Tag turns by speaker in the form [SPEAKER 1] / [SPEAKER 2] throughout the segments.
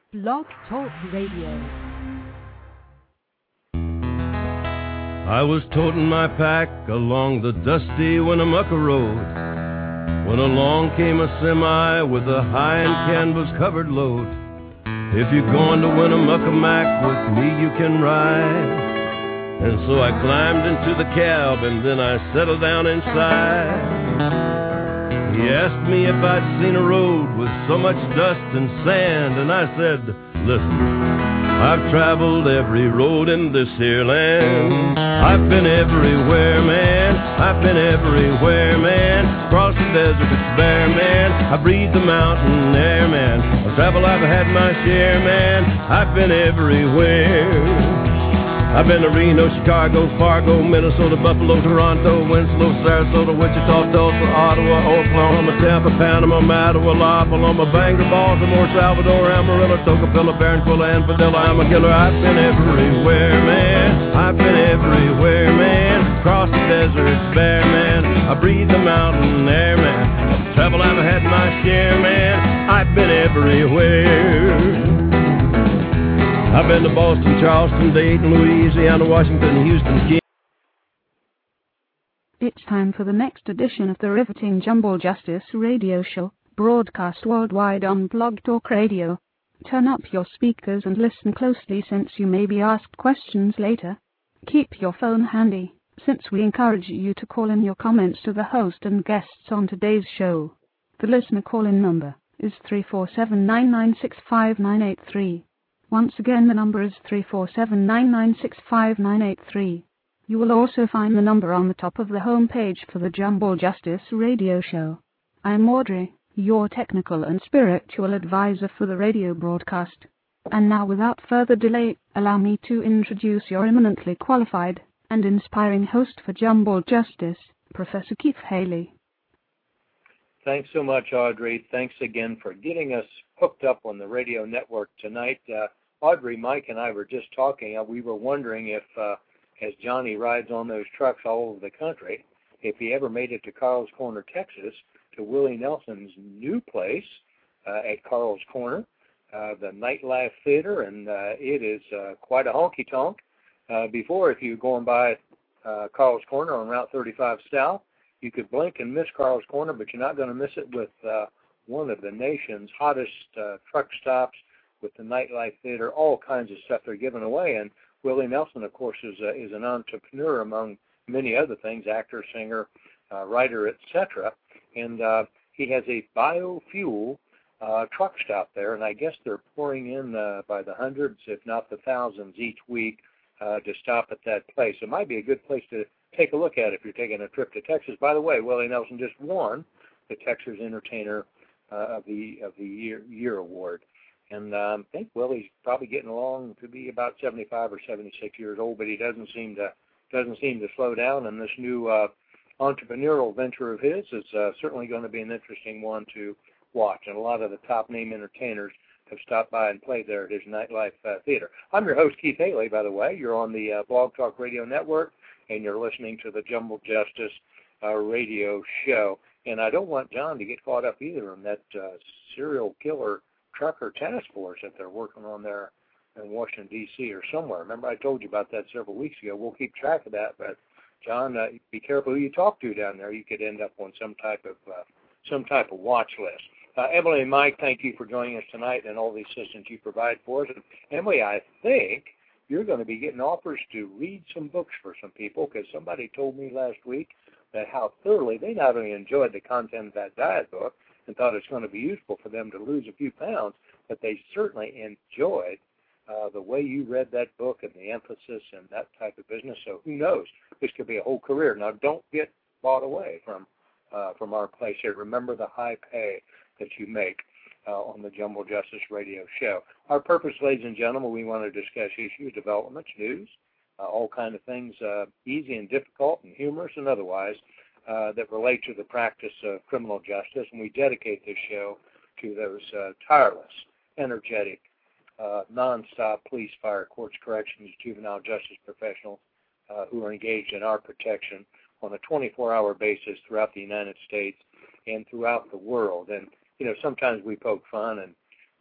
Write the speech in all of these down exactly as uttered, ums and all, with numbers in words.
[SPEAKER 1] Blog Talk Radio.
[SPEAKER 2] I was toting my pack along the dusty Winnemucca Road when along came a semi with a high and canvas-covered load. If you're going to Winnemucca Mac, with me you can ride. And so I climbed into the cab and then I settled down inside. He asked me if I'd seen a road with so much dust and sand, and I said, listen, I've traveled every road in this here land. I've been everywhere, man. I've been everywhere, man. Across the desert, it's bare, man. I breathe the mountain air, man. I've traveled, I've had my share, man. I've been everywhere. I've been to Reno, Chicago, Fargo, Minnesota, Buffalo, Toronto, Winslow, Sarasota, Wichita, Tulsa, Ottawa, Oklahoma, Tampa, Panama, Mattawa, La Paloma, Bangor, Baltimore, Salvador, Amarillo, Tocopilla, Barranquilla, and Padilla. I'm a killer. I've been everywhere, man. I've been everywhere, man. Across the desert, it's bare, man. I breathe the mountain air, man. I've traveled, I've had my share, man. I've been everywhere. I've been to Boston, Charleston, Dayton, Louisiana, Washington, Houston, Kansas.
[SPEAKER 1] It's time for the next edition of the riveting Jumble Justice radio show, broadcast worldwide on Blog Talk Radio. Turn up your speakers and listen closely, since you may be asked questions later. Keep your phone handy, since we encourage you to call in your comments to the host and guests on today's show. The listener call-in number is three four seven, nine nine six, five nine eight three. Once again, the number is three four seven, nine nine six, five nine eight three. You will also find the number on the top of the home page for the Jumble Justice radio show. I'm Audrey, your technical and spiritual advisor for the radio broadcast. And now, without further delay, allow me to introduce your eminently qualified and inspiring host for Jumble Justice, Professor Keith Haley.
[SPEAKER 3] Thanks so much, Audrey. Thanks again for getting us hooked up on the radio network tonight. Uh, Audrey, Mike, and I were just talking. Uh, we were wondering if, uh, as Johnny rides on those trucks all over the country, if he ever made it to Carl's Corner, Texas, to Willie Nelson's new place uh, at Carl's Corner, uh, the Nightlife Theater, and uh, it is uh, quite a honky-tonk. Uh, before, if you were going by uh, Carl's Corner on Route thirty-five South, you could blink and miss Carl's Corner, but you're not going to miss it with uh, one of the nation's hottest uh, truck stops, with the Nightlife Theater, all kinds of stuff they're giving away. And Willie Nelson, of course, is, uh, is an entrepreneur among many other things, actor, singer, uh, writer, et cetera. And uh, he has a biofuel uh, truck stop there, and I guess they're pouring in uh, by the hundreds, if not the thousands, each week uh, to stop at that place. It might be a good place to take a look at if you're taking a trip to Texas. By the way, Willie Nelson just won the Texas Entertainer uh, of the of the Year, year Award. And um, I think Willie's probably getting along to be about seventy-five or seventy-six years old, but he doesn't seem to doesn't seem to slow down. And this new uh, entrepreneurial venture of his is uh, certainly going to be an interesting one to watch. And a lot of the top name entertainers have stopped by and played there at his Nightlife uh, Theater. I'm your host, Keith Haley, by the way. You're on the uh, Blog Talk Radio Network, and you're listening to the Jumble Justice uh, radio show. And I don't want John to get caught up either in that uh, serial killer trucker task force that they're working on there in Washington, D C or somewhere. Remember, I told you about that several weeks ago. We'll keep track of that, but John, uh, be careful who you talk to down there. You could end up on some type of uh, some type of watch list. Uh, Emily and Mike, thank you for joining us tonight and all the assistance you provide for us. And Emily, I think you're going to be getting offers to read some books for some people, because somebody told me last week that how thoroughly they not only enjoyed the content of that diet book and thought it's going to be useful for them to lose a few pounds, but they certainly enjoyed uh, the way you read that book and the emphasis and that type of business. So who knows? This could be a whole career. Now, don't get bought away from uh, from our place here. Remember the high pay that you make uh, on the Jumble Justice Radio show. Our purpose, ladies and gentlemen, we want to discuss issues, developments, news, uh, all kinds of things, uh, easy and difficult and humorous and otherwise, uh, that relate to the practice of criminal justice. And we dedicate this show to those uh, tireless, energetic, uh, nonstop police, fire, courts, corrections, juvenile justice professionals uh, who are engaged in our protection on a twenty-four hour basis throughout the United States and throughout the world. And, you know, sometimes we poke fun and,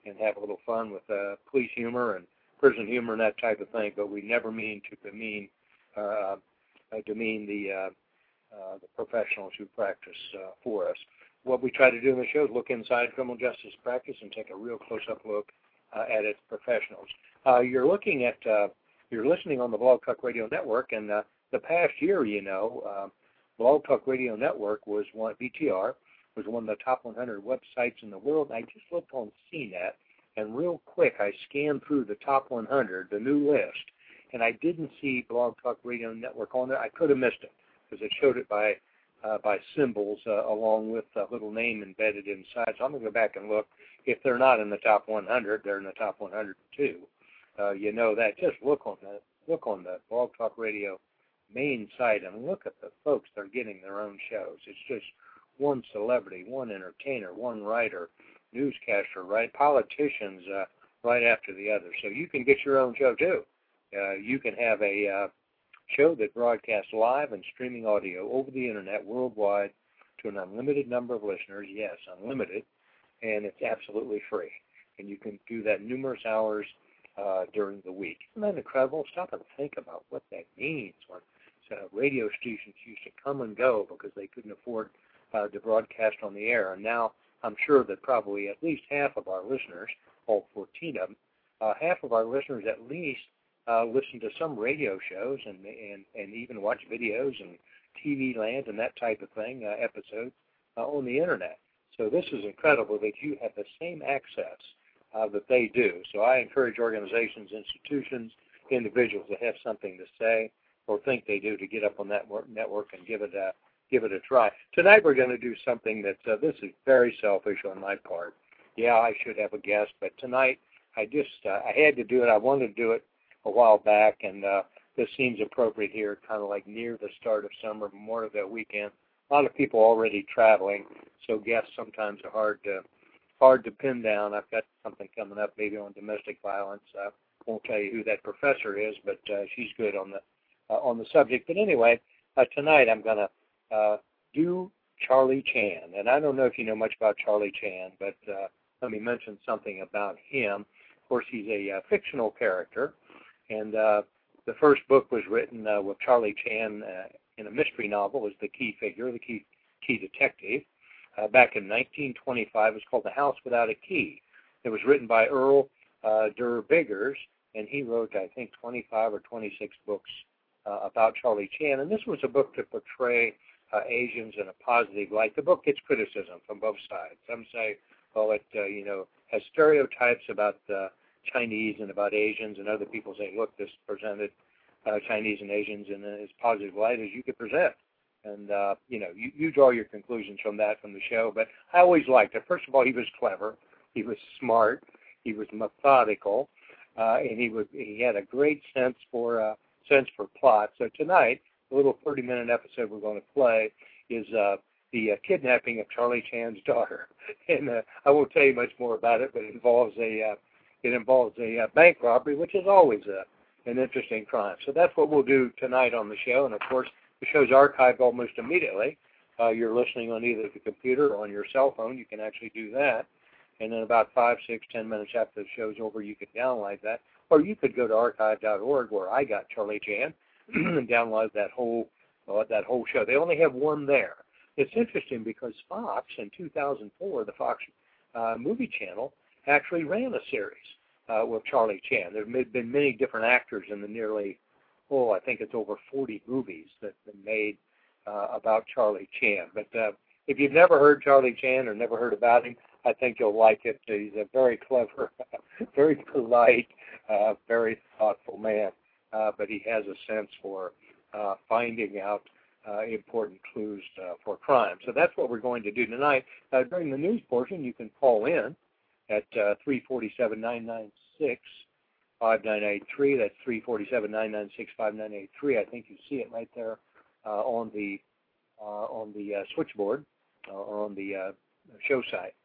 [SPEAKER 3] and have a little fun with uh, police humor and prison humor and that type of thing, but we never mean to demean, uh, uh, demean the, uh, uh, the professionals who practice uh, for us. What we try to do in the show is look inside criminal justice practice and take a real close-up look uh, at its professionals. Uh, you're looking at, uh, you're listening on the Blog Talk Radio Network, and uh, the past year, you know, uh, Blog Talk Radio Network was one, B T R, was one of the top one hundred websites in the world. I just looked on C net, and real quick I scanned through the top one hundred, the new list, and I didn't see Blog Talk Radio Network on there. I could have missed it because it showed it by uh, by symbols uh, along with a little name embedded inside. So I'm going to go back and look. If they're not in the top one hundred, they're in the top one hundred too. Uh, you know that. Just look on the look on the Blog Talk Radio main site and look at the folks that are getting their own shows. It's just one celebrity, one entertainer, one writer, newscaster, right? Politicians uh, right after the other. So you can get your own show too. Uh, you can have a uh, show that broadcasts live and streaming audio over the internet worldwide to an unlimited number of listeners. Yes, unlimited, and it's absolutely free. And you can do that numerous hours uh, during the week. Isn't that incredible? Stop and think about what that means when uh, radio stations used to come and go because they couldn't afford uh, to broadcast on the air. And now I'm sure that probably at least half of our listeners, all fourteen of them, uh, half of our listeners at least uh, listen to some radio shows and, and, and even watch videos and T V land and that type of thing, uh, episodes uh, on the internet. So this is incredible that you have the same access uh, that they do. So I encourage organizations, institutions, individuals that have something to say or think they do to get up on that network and give it a give it a try. Tonight we're going to do something that uh, this is very selfish on my part. Yeah, I should have a guest, but tonight I just uh, I had to do it. I wanted to do it a while back, and uh, this seems appropriate here, kind of like near the start of summer, Memorial Day weekend. A lot of people already traveling, so guests sometimes are hard to hard to pin down. I've got something coming up maybe on domestic violence. I won't tell you who that professor is, but uh, she's good on the uh, on the subject. But anyway, uh, tonight I'm going to uh, do Charlie Chan, and I don't know if you know much about Charlie Chan, but uh, let me mention something about him. Of course, he's a uh, fictional character, and uh, the first book was written uh, with Charlie Chan uh, in a mystery novel as the key figure, the key key detective. Uh, back in nineteen twenty-five, it was called The House Without a Key. It was written by Earl uh, Durr Biggers, and he wrote, I think, twenty-five or twenty-six books uh, about Charlie Chan. And this was a book to portray uh, Asians in a positive light. The book gets criticism from both sides. Some say, well, it uh, you know has stereotypes about uh, Chinese and about Asians, and other people say, look, this presented uh, Chinese and Asians in as positive light as you could present. And, uh, you know, you, you draw your conclusions from that from the show. But I always liked it. First of all, he was clever. He was smart. He was methodical. Uh, and he was, he had a great sense for uh, sense for plot. So tonight, the little thirty-minute episode we're going to play is uh, the uh, kidnapping of Charlie Chan's daughter. And uh, I won't tell you much more about it, but it involves a uh, it involves a uh, bank robbery, which is always a, an interesting crime. So that's what we'll do tonight on the show. And, of course, the show's archived almost immediately. Uh, you're listening on either the computer or on your cell phone. You can actually do that. And then about five, six, ten minutes after the show's over, you could download that. Or you could go to archive dot org where I got Charlie Chan and download that whole uh, that whole show. They only have one there. It's interesting because Fox in two thousand four, the Fox uh, movie channel, actually ran a series uh, with Charlie Chan. There have been many different actors in the nearly oh, I think it's over forty movies that have been made uh, about Charlie Chan. But uh, if you've never heard Charlie Chan or never heard about him, I think you'll like it. He's a very clever, very polite, uh, very thoughtful man. Uh, but he has a sense for uh, finding out uh, important clues uh, for crime. So that's what we're going to do tonight. Uh, during the news portion, you can call in at uh, three four seven, nine nine six, five nine eight three. That's three four seven, nine nine six, five nine eight three. I think you see it right there uh, on the uh, on the uh, switchboard uh, or on the uh, show site.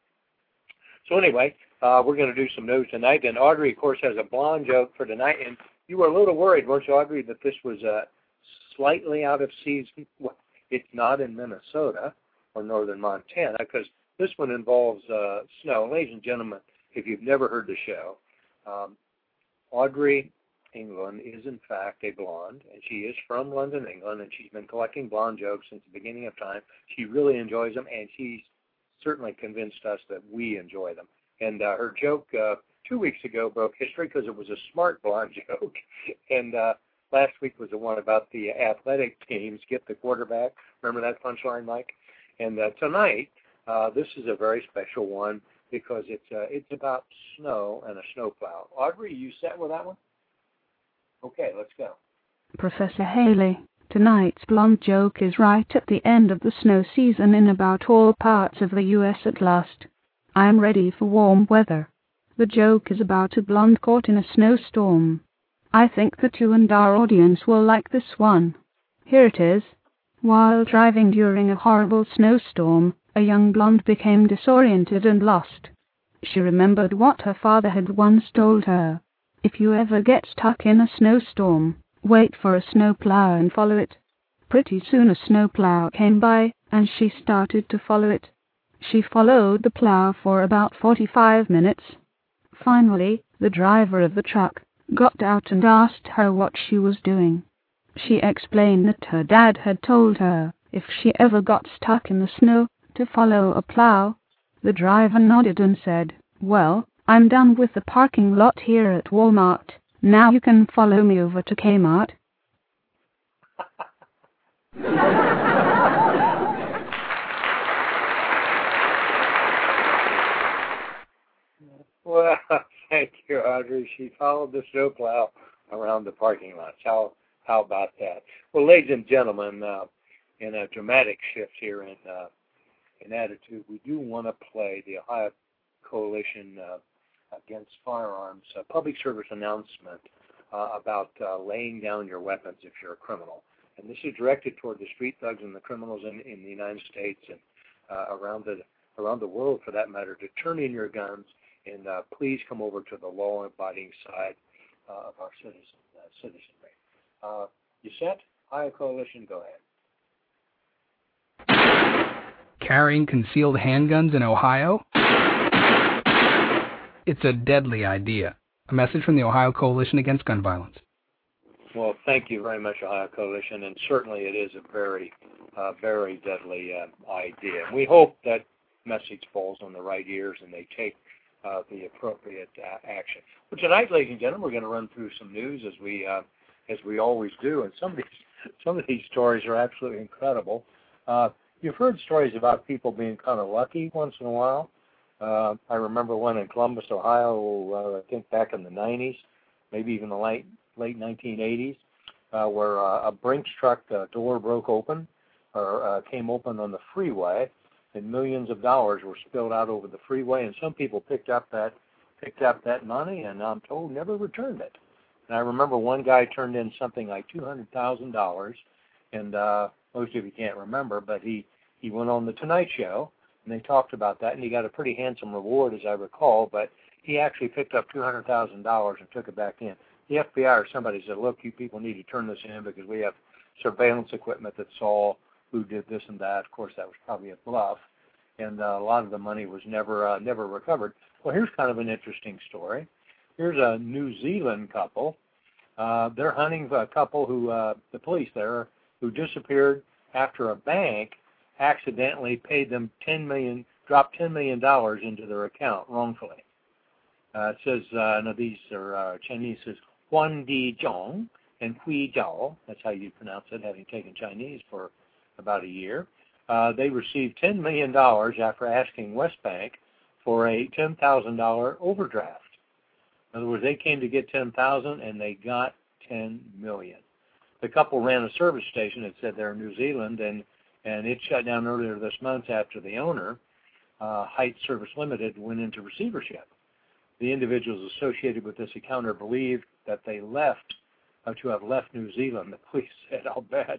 [SPEAKER 3] So anyway, uh, we're going to do some news tonight. And Audrey, of course, has a blonde joke for tonight. And you were a little worried, weren't you, Audrey, that this was uh, slightly out of season? Well, it's not in Minnesota or northern Montana because this one involves uh, snow. Ladies and gentlemen, if you've never heard the show, um, Audrey England is in fact a blonde, and she is from London, England, and she's been collecting blonde jokes since the beginning of time. She really enjoys them, and she's certainly convinced us that we enjoy them. And uh, her joke uh, two weeks ago broke history because it was a smart blonde joke, and uh, last week was the one about the athletic teams get the quarterback. Remember that punchline, Mike? And uh, tonight, uh, this is a very special one because it's uh, it's about snow and a snowplow. Audrey, you set with that one? Okay, let's go.
[SPEAKER 1] Professor Haley, tonight's blonde joke is right at the end of the snow season in about all parts of the U S at last. I'm ready for warm weather. The joke is about a blonde caught in a snowstorm. I think that you and our audience will like this one. Here it is. While driving during a horrible snowstorm, a young blonde became disoriented and lost. She remembered what her father had once told her. If you ever get stuck in a snowstorm, wait for a snowplow and follow it. Pretty soon a snowplow came by, and she started to follow it. She followed the plow for about forty-five minutes. Finally, the driver of the truck got out and asked her what she was doing. She explained that her dad had told her if she ever got stuck in the snow to follow a plow. The driver nodded and said, "Well, I'm done with the parking lot here at Walmart. Now you can follow me over to Kmart."
[SPEAKER 3] Well, thank you, Audrey. She followed the snowplow around the parking lot. How how about that? Well, ladies and gentlemen, uh, in a dramatic shift here in uh, in attitude, we do want to play the Ohio Coalition uh, Against Firearms uh, public service announcement uh, about uh, laying down your weapons if you're a criminal. And this is directed toward the street thugs and the criminals in, in the United States and uh, around the around the world, for that matter, to turn in your guns and uh, please come over to the law-abiding side uh, of our citizen, uh, citizenry. Uh, you set? Ohio Coalition, go ahead.
[SPEAKER 4] Carrying concealed handguns in Ohio? It's a deadly idea. A message from the Ohio Coalition Against Gun Violence.
[SPEAKER 3] Well, thank you very much, Ohio Coalition, and certainly it is a very, uh, very deadly uh, idea. We hope that message falls on the right ears and they take uh, the appropriate uh, action. Well, tonight, ladies and gentlemen, we're going to run through some news as we uh, as we always do, and some of these some of these stories are absolutely incredible. Uh, you've heard stories about people being kind of lucky once in a while. Uh, I remember one in Columbus, Ohio, uh, I think back in the nineties, maybe even the late late nineteen eighties, uh, where uh, a Brinks truck uh, door broke open or uh, came open on the freeway, and millions of dollars were spilled out over the freeway, and some people picked up that picked up that money, and I'm told never returned it. And I remember one guy turned in something like two hundred thousand dollars, and uh, most of you can't remember, but he, he went on the Tonight Show, and they talked about that, and he got a pretty handsome reward, as I recall, but he actually picked up two hundred thousand dollars and took it back in. The F B I or somebody said, look, you people need to turn this in because we have surveillance equipment that saw who did this and that. Of course, that was probably a bluff, and uh, a lot of the money was never uh, never recovered. Well, here's kind of an interesting story. Here's a New Zealand couple. Uh, they're hunting a couple who, uh, the police there, who disappeared after a bank accidentally paid them ten million dollars, dropped ten million dollars into their account wrongfully. Uh, it says, uh, no, these are uh, Chinese, it says Huan Di Zhong and Hui Zhao, that's how you pronounce it, having taken Chinese for about a year. Uh, they received ten million dollars after asking Westbank for a ten thousand dollars overdraft. In other words, they came to get ten thousand dollars and they got ten million dollars. The couple ran a service station that said they're in New Zealand, and, and it shut down earlier this month after the owner, uh, Heights Service Limited, went into receivership. The individuals associated with this account are believed that they left, uh, to have left New Zealand. The police said, I'll bet.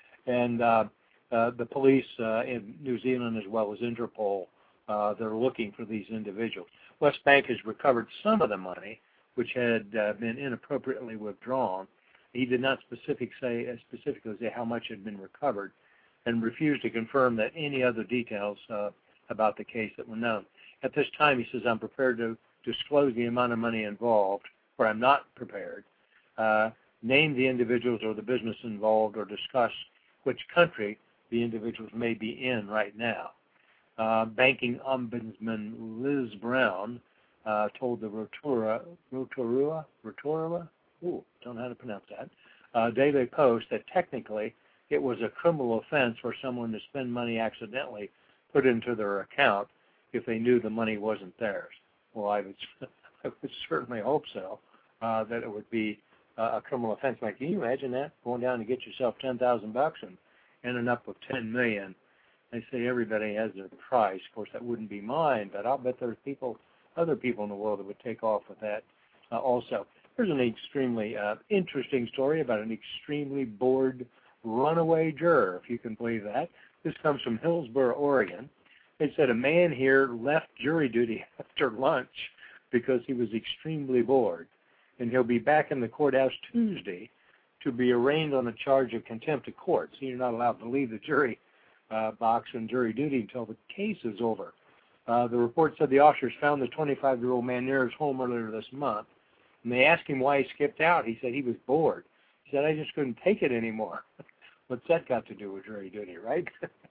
[SPEAKER 3] And uh, uh, the police uh, in New Zealand, as well as Interpol, uh, they're looking for these individuals. Westbank has recovered some of the money, which had uh, been inappropriately withdrawn. He did not specific say, uh, specifically say how much had been recovered, and refused to confirm that any other details uh, about the case that were known. At this time, he says, I'm prepared to disclose the amount of money involved, or I'm not prepared, uh, name the individuals or the business involved, or discuss which country the individuals may be in right now. Uh, banking ombudsman Liz Brown uh, told the Rotorua, Rotorua, Rotorua, ooh, don't know how to pronounce that, uh, Daily Post that technically it was a criminal offense for someone to spend money accidentally put into their account if they knew the money wasn't theirs. Well, I would, I would certainly hope so, uh, that it would be uh, a criminal offense. Like, can you imagine that? Going down to get yourself ten thousand bucks and ending up with ten million. They say everybody has their price. Of course, that wouldn't be mine, but I'll bet there's people, other people in the world that would take off with that uh, also. There's an extremely uh, interesting story about an extremely bored runaway juror, if you can believe that. This comes from Hillsboro, Oregon. It said a man here left jury duty after lunch because he was extremely bored, and he'll be back in the courthouse Tuesday to be arraigned on a charge of contempt of court. So you're not allowed to leave the jury uh, box and jury duty until the case is over. Uh, the report said the officers found the twenty-five-year-old man near his home earlier this month, and they asked him why he skipped out. He said he was bored. He said, I just couldn't take it anymore. What's that got to do with jury duty, right?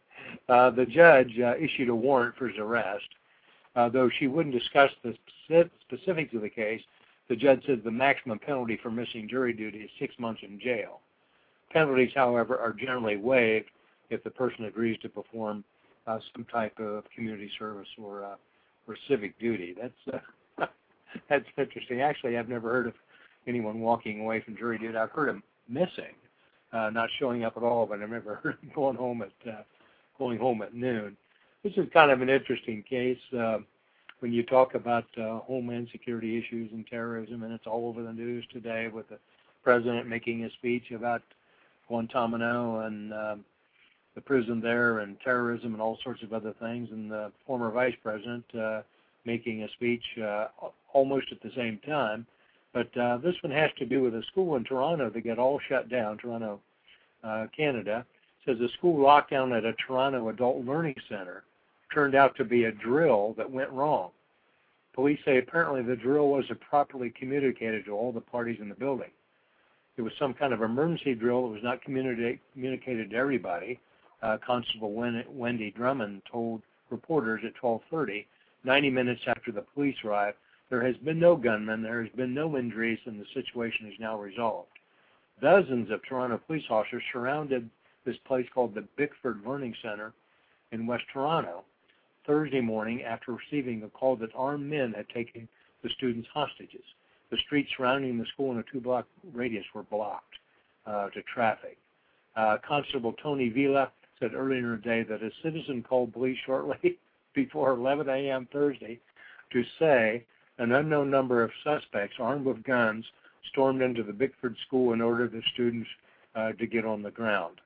[SPEAKER 3] uh, the judge uh, issued a warrant for his arrest. Uh, though she wouldn't discuss the specifics of the case, the judge said the maximum penalty for missing jury duty is six months in jail. Penalties, however, are generally waived if the person agrees to perform uh, some type of community service or uh, or civic duty. That's uh, that's interesting. Actually, I've never heard of anyone walking away from jury duty. I've heard of missing, uh, not showing up at all, but I've never heard of going home at uh, going home at noon. This is kind of an interesting case. Uh, when you talk about uh, homeland security issues and terrorism, and it's all over the news today with the president making a speech about Guantanamo and uh, the prison there and terrorism and all sorts of other things, and the former vice president uh, making a speech uh, almost at the same time. But uh, this one has to do with a school in Toronto that got all shut down, Toronto, uh, Canada. It says a school lockdown at a Toronto Adult Learning Center turned out to be a drill that went wrong. Police say apparently the drill wasn't properly communicated to all the parties in the building. It was some kind of emergency drill that was not communicated to everybody. Uh, Constable Wendy Drummond told reporters at twelve thirty, ninety minutes after the police arrived, there has been no gunman, there has been no injuries, and the situation is now resolved. Dozens of Toronto police officers surrounded this place called the Bickford Learning Center in West Toronto Thursday morning after receiving a call that armed men had taken the students hostages. The streets surrounding the school in a two-block radius were blocked uh, to traffic. Uh, Constable Tony Vila said earlier in the day that a citizen called police shortly before eleven a.m. Thursday to say an unknown number of suspects armed with guns stormed into the Bickford school and ordered the students uh, to get on the ground.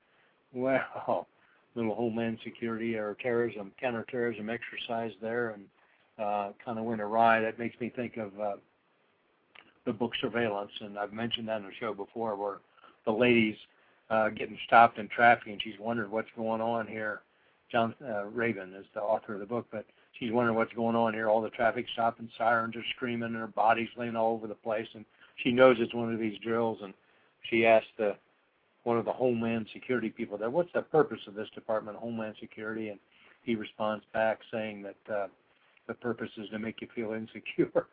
[SPEAKER 3] Well, little homeland security or terrorism, counterterrorism exercise there, and uh, kind of went awry. That makes me think of uh, the book Surveillance, and I've mentioned that on the show before, where the lady's uh, getting stopped in traffic, and she's wondering what's going on here. John uh, Rabin is the author of the book, but she's wondering what's going on here. All the traffic stopping, sirens are screaming, and her body's laying all over the place, and she knows it's one of these drills, and she asked the one of the Homeland Security people there, what's the purpose of this Department of Homeland Security? And he responds back saying that uh, the purpose is to make you feel insecure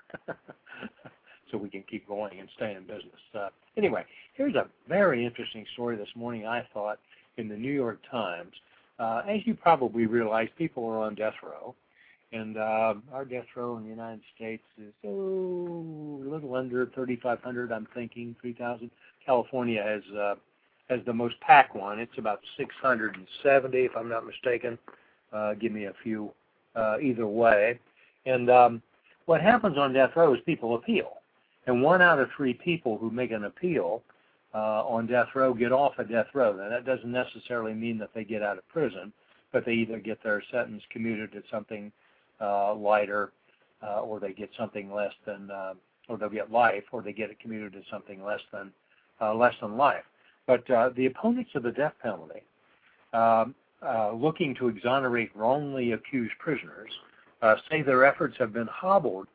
[SPEAKER 3] so we can keep going and stay in business. Uh, anyway, here's a very interesting story this morning, I thought, in the New York Times. Uh, as you probably realize, people are on death row, and uh, our death row in the United States is oh, a little under thirty-five hundred, I'm thinking, three thousand. California has uh, has the most packed one. It's about six hundred seventy, if I'm not mistaken. Uh, give me a few uh, either way. And um, what happens on death row is people appeal. And one out of three people who make an appeal uh, on death row get off of death row. Now, that doesn't necessarily mean that they get out of prison, but they either get their sentence commuted to something uh, lighter, uh, or they get something less than, uh, or they'll get life, or they get it commuted to something less than, uh, less than life. But uh, the opponents of the death penalty, um, uh, looking to exonerate wrongly accused prisoners, uh, say their efforts have been hobbled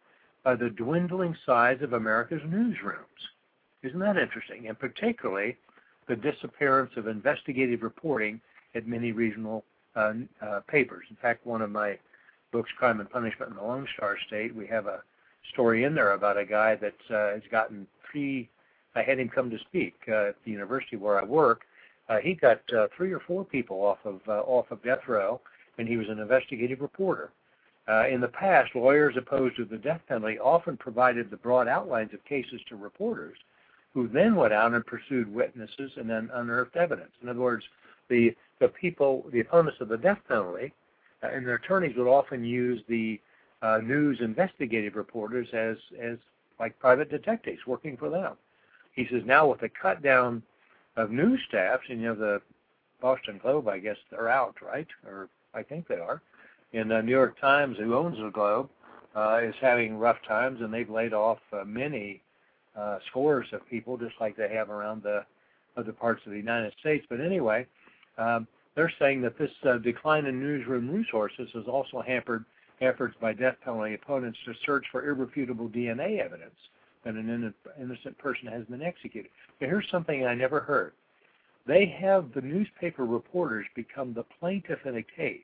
[SPEAKER 3] uh, the dwindling size of America's newsrooms. Isn't that interesting? And particularly the disappearance of investigative reporting at many regional uh, uh, papers. In fact, one of my books, Crime and Punishment in the Lone Star State, we have a story in there about a guy that uh, has gotten three, I had him come to speak uh, at the university where I work. Uh, he got uh, three or four people off of uh, off of death row, and he was an investigative reporter. Uh, in the past, lawyers opposed to the death penalty often provided the broad outlines of cases to reporters, who then went out and pursued witnesses and then unearthed evidence. In other words, the the people, the opponents of the death penalty, uh, and their attorneys would often use the uh, news investigative reporters as as like private detectives working for them. He says now with the cut down of news staffs, and you know the Boston Globe, I guess they're out, right? Or I think they are. And the New York Times, who owns the Globe, uh, is having rough times, and they've laid off uh, many uh, scores of people, just like they have around the other parts of the United States. But anyway, um, they're saying that this uh, decline in newsroom resources has also hampered efforts by death penalty opponents to search for irrefutable D N A evidence that an innocent person has been executed. But here's something I never heard. They have the newspaper reporters become the plaintiff in a case.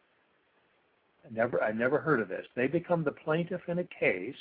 [SPEAKER 3] I never, I never heard of this. They become the plaintiff in a case,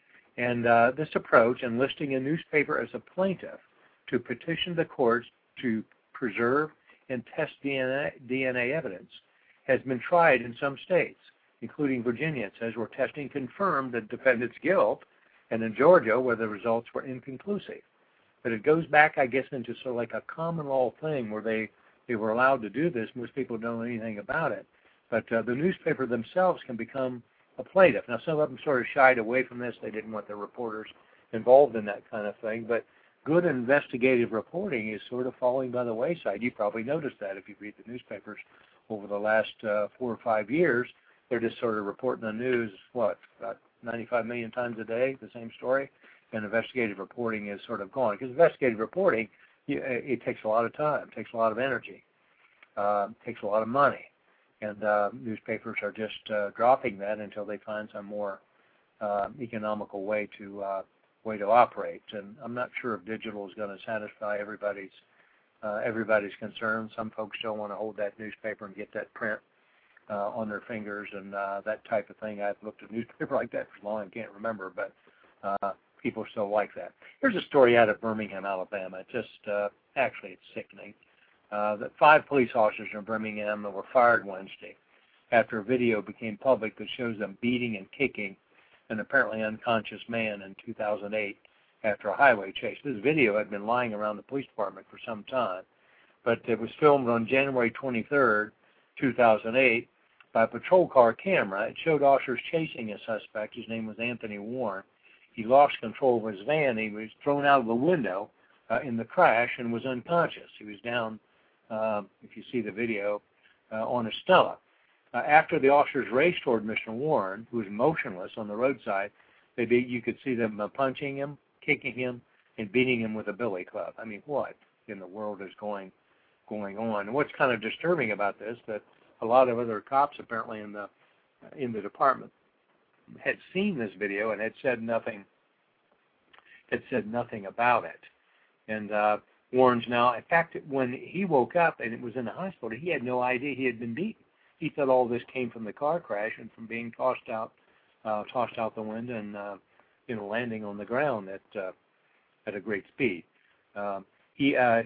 [SPEAKER 3] and uh, this approach, enlisting a newspaper as a plaintiff to petition the courts to preserve and test D N A, D N A evidence, has been tried in some states, including Virginia. It says where testing confirmed the defendant's guilt, and in Georgia where the results were inconclusive. But it goes back, I guess, into sort of like a common law thing where they, they were allowed to do this. Most people don't know anything about it. But uh, the newspaper themselves can become a plaintiff. Now, some of them sort of shied away from this. They didn't want their reporters involved in that kind of thing. But good investigative reporting is sort of falling by the wayside. You probably noticed that if you read the newspapers over the last uh, four or five years. They're just sort of reporting the news, what, about ninety-five million times a day, the same story. And investigative reporting is sort of gone. Because investigative reporting, you, it takes a lot of time, takes a lot of energy, uh, takes a lot of money. And uh, newspapers are just uh, dropping that until they find some more uh, economical way to uh, way to operate. And I'm not sure if digital is going to satisfy everybody's uh, everybody's concerns. Some folks still want to hold that newspaper and get that print uh, on their fingers and uh, that type of thing. I've looked at a newspaper like that for long. I can't remember, but uh, people still like that. Here's a story out of Birmingham, Alabama. It's just uh, actually it's sickening. Uh, that five police officers in Birmingham were fired Wednesday after a video became public that shows them beating and kicking an apparently unconscious man in two thousand eight after a highway chase. This video had been lying around the police department for some time, but it was filmed on January twenty-third, two thousand eight by a patrol car camera. It showed officers chasing a suspect. His name was Anthony Warren. He lost control of his van. He was thrown out of the window uh, in the crash and was unconscious. He was down, uh, if you see the video, uh, on a Stella. Uh, after the officers raced toward Mister Warren, who was motionless on the roadside, they be, you could see them uh, punching him, kicking him, and beating him with a billy club. I mean, what in the world is going going on? And what's kind of disturbing about this, that a lot of other cops apparently in the in the department had seen this video and had said nothing had said nothing about it. And uh, Warren's now, in fact, when he woke up and it was in the hospital, he had no idea he had been beaten. He thought all this came from the car crash and from being tossed out, uh, tossed out the window and uh, you know landing on the ground at uh, at a great speed. Uh, he uh,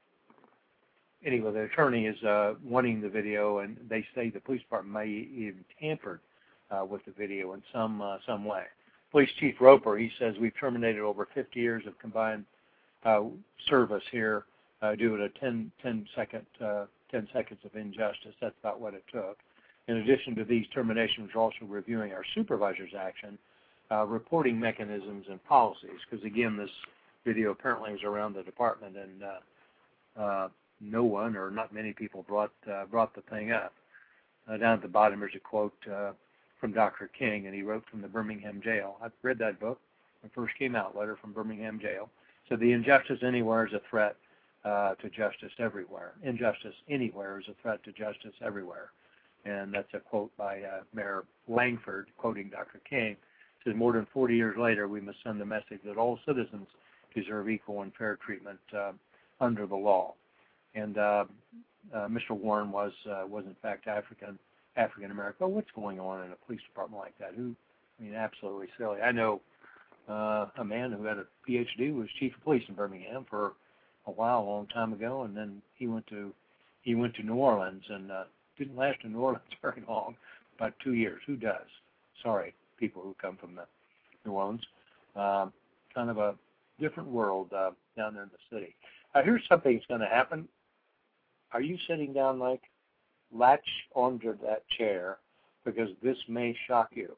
[SPEAKER 3] anyway, the attorney is uh, wanting the video, and they say the police department may even tampered uh, with the video in some uh, some way. Police Chief Roper, he says we've terminated over fifty years of combined uh, service here uh, due to ten, ten second. Uh, ten seconds of injustice. That's about what it took. In addition to these terminations, we're also reviewing our supervisor's action, uh, reporting mechanisms and policies, because again, this video apparently was around the department and uh, uh, no one or not many people brought uh, brought the thing up. Uh, down at the bottom there's a quote uh, from Doctor King, and he wrote from the Birmingham jail. I've read that book. It first came out, Letter from Birmingham Jail. So the injustice anywhere is a threat Uh, to justice everywhere. Injustice anywhere is a threat to justice everywhere. And that's a quote by uh, Mayor Langford, quoting Doctor King, says more than forty years later, we must send the message that all citizens deserve equal and fair treatment uh, under the law. And uh, uh, Mister Warren was uh, was in fact African African American. What's going on in a police department like that? Who, I mean, absolutely silly. I know uh, a man who had a P H D, was chief of police in Birmingham for a while, a long time ago, and then he went to he went to New Orleans and uh, didn't last in New Orleans very long, about two years. Who does? Sorry, people who come from the New Orleans. Uh, kind of a different world uh, down there in the city. Uh, here's something that's going to happen. Are you sitting down, Mike? Latch onto that chair, because this may shock you.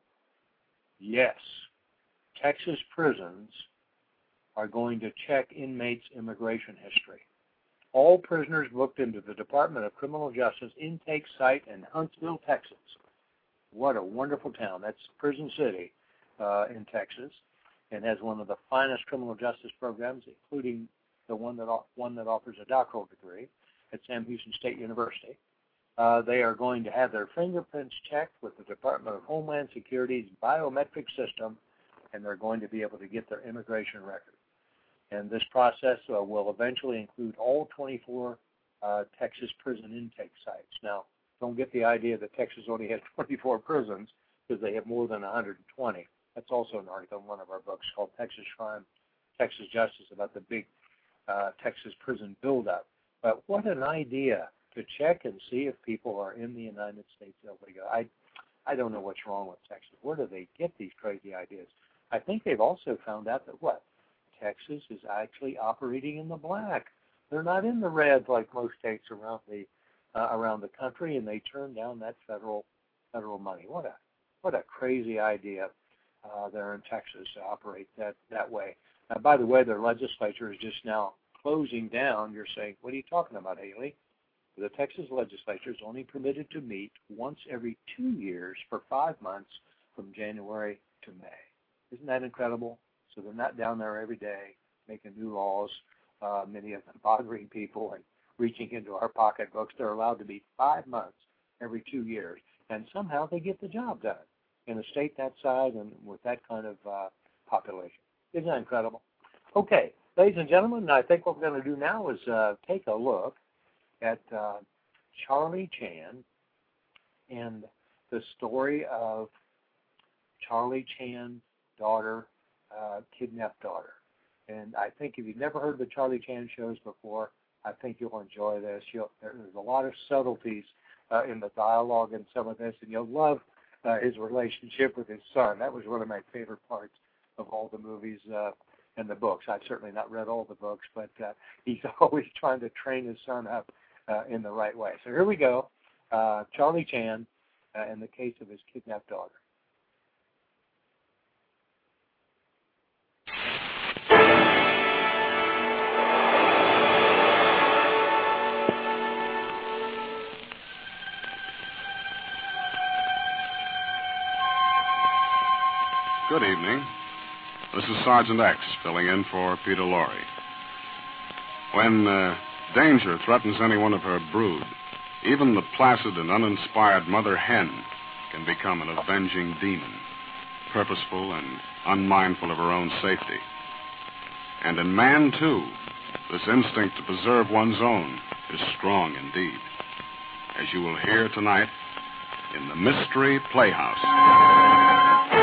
[SPEAKER 3] Yes, Texas prisons are going to check inmates' immigration history. All prisoners booked into the Department of Criminal Justice intake site in Huntsville, Texas. What a wonderful town. That's Prison City uh, in Texas, and has one of the finest criminal justice programs, including the one that one that offers a doctoral degree at Sam Houston State University. Uh, they are going to have their fingerprints checked with the Department of Homeland Security's biometric system, and they're going to be able to get their immigration record. And this process uh, will eventually include all twenty-four uh, Texas prison intake sites. Now, don't get the idea that Texas only has twenty-four prisons, because they have more than one hundred twenty. That's also an article in one of our books called Texas Crime, Texas Justice, about the big uh, Texas prison buildup. But what an idea to check and see if people are in the United States illegally. I, I don't know what's wrong with Texas. Where do they get these crazy ideas? I think they've also found out that what? Texas is actually operating in the black. They're not in the red like most states around the uh, around the country, and they turn down that federal federal money. What a what a crazy idea uh, there in Texas to operate that that way. Uh, by the way, their legislature is just now closing down. You're saying, what are you talking about, Haley? The Texas legislature is only permitted to meet once every two years for five months from January to May. Isn't that incredible? So they're not down there every day making new laws, uh, many of them bothering people and reaching into our pocketbooks. They're allowed to meet five months every two years, and somehow they get the job done in a state that size and with that kind of uh, population. Isn't that incredible? Okay, ladies and gentlemen, I think what we're going to do now is uh, take a look at uh, Charlie Chan and the story of Charlie Chan's daughter, uh, kidnapped daughter. And I think if you've never heard the Charlie Chan shows before, I think you'll enjoy this. You'll, there's a lot of subtleties uh, in the dialogue in some of this, and you'll love uh, his relationship with his son. That was one of my favorite parts of all the movies uh, and the books. I've certainly not read all the books, but uh, he's always trying to train his son up uh, in the right way. So here we go, uh, Charlie Chan uh, in the case of his kidnapped daughter.
[SPEAKER 5] Good evening. This is Sergeant X filling in for Peter Lorre. When uh, danger threatens any one of her brood, even the placid and uninspired mother hen can become an avenging demon, purposeful and unmindful of her own safety. And in man, too, this instinct to preserve one's own is strong indeed, as you will hear tonight in the Mystery Playhouse.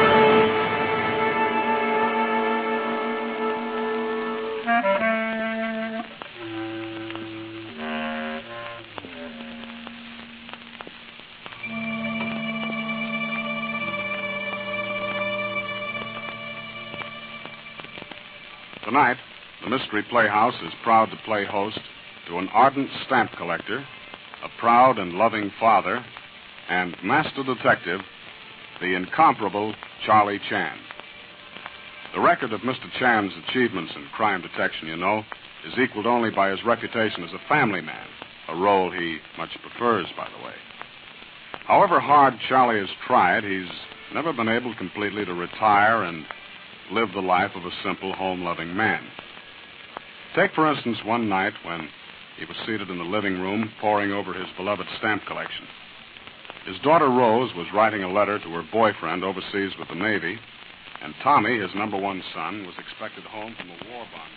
[SPEAKER 5] Tonight, the Mystery Playhouse is proud to play host to an ardent stamp collector, a proud and loving father, and master detective, the incomparable Charlie Chan. The record of Mister Chan's achievements in crime detection, you know, is equaled only by his reputation as a family man, a role he much prefers, by the way. However hard Charlie has tried, he's never been able completely to retire and live the life of a simple, home-loving man. Take, for instance, one night when he was seated in the living room poring over his beloved stamp collection. His daughter Rose was writing a letter to her boyfriend overseas with the Navy, And Tommy, his number one son, was expected home from a war bond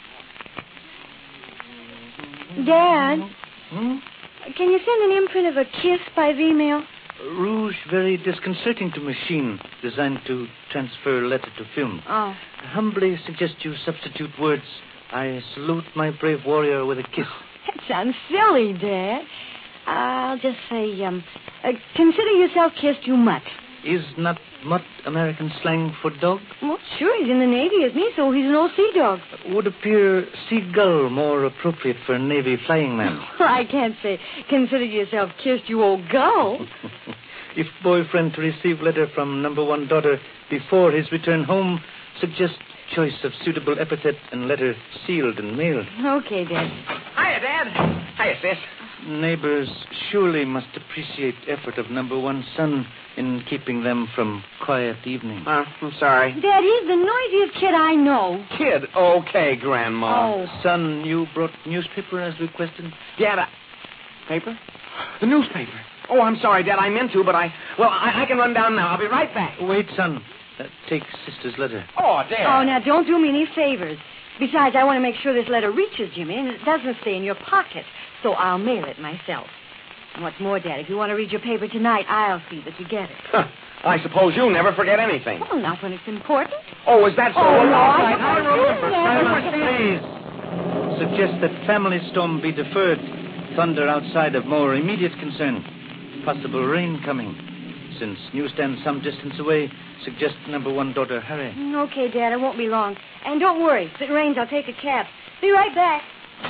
[SPEAKER 5] rally.
[SPEAKER 6] Dad,
[SPEAKER 7] Hmm?
[SPEAKER 6] can you send an imprint of a kiss by email?
[SPEAKER 7] Rouge very disconcerting to machine, designed to transfer letter to film.
[SPEAKER 6] Oh.
[SPEAKER 7] Humbly suggest you substitute words. I salute my brave warrior with a kiss.
[SPEAKER 6] That sounds silly, Dad. I'll just say, um, uh, consider yourself kissed, you mutt.
[SPEAKER 7] Is not mutt American slang for dog?
[SPEAKER 6] Well, sure, he's in the Navy, isn't he? So he's an old sea dog.
[SPEAKER 7] Would appear seagull more appropriate for a Navy flying man.
[SPEAKER 6] I can't say, consider yourself kissed, you old gull.
[SPEAKER 7] If boyfriend to receive letter from number one daughter before his return home, suggest choice of suitable epithet and letter sealed and mailed.
[SPEAKER 6] Okay, Dad.
[SPEAKER 8] Hiya, Dad. Hiya, sis.
[SPEAKER 7] Neighbors surely must appreciate effort of number one son in keeping them from quiet evening.
[SPEAKER 8] Uh, I'm sorry.
[SPEAKER 6] Dad, he's the noisiest kid I know.
[SPEAKER 8] Kid, okay, Grandma.
[SPEAKER 6] Oh.
[SPEAKER 7] Son, you brought newspaper as requested?
[SPEAKER 8] Dad, I... Paper? The newspaper. Oh, I'm sorry, Dad. I meant to, but I... Well, I, I can run down now. I'll be right back.
[SPEAKER 7] Wait, son. Uh, take sister's letter.
[SPEAKER 8] Oh, Dad.
[SPEAKER 6] Oh, now, don't do me any favors. Besides, I want to make sure this letter reaches Jimmy and it doesn't stay in your pocket. So I'll mail it myself. And what's more, Dad, if you want to read your paper tonight, I'll see that you get it.
[SPEAKER 8] Huh. I suppose you'll never forget anything.
[SPEAKER 6] Well, not when it's important.
[SPEAKER 8] Oh, is that so?
[SPEAKER 6] Oh, no,
[SPEAKER 8] All
[SPEAKER 6] I-
[SPEAKER 8] right, I remember.
[SPEAKER 6] Never
[SPEAKER 7] Please. Suggest that family storm be deferred. Thunder outside of more immediate concern. Possible rain coming. Since newsstand some distance away, suggest number one daughter hurry.
[SPEAKER 6] Okay, Dad, it won't be long. And don't worry. If it rains, I'll take a cab. Be right back.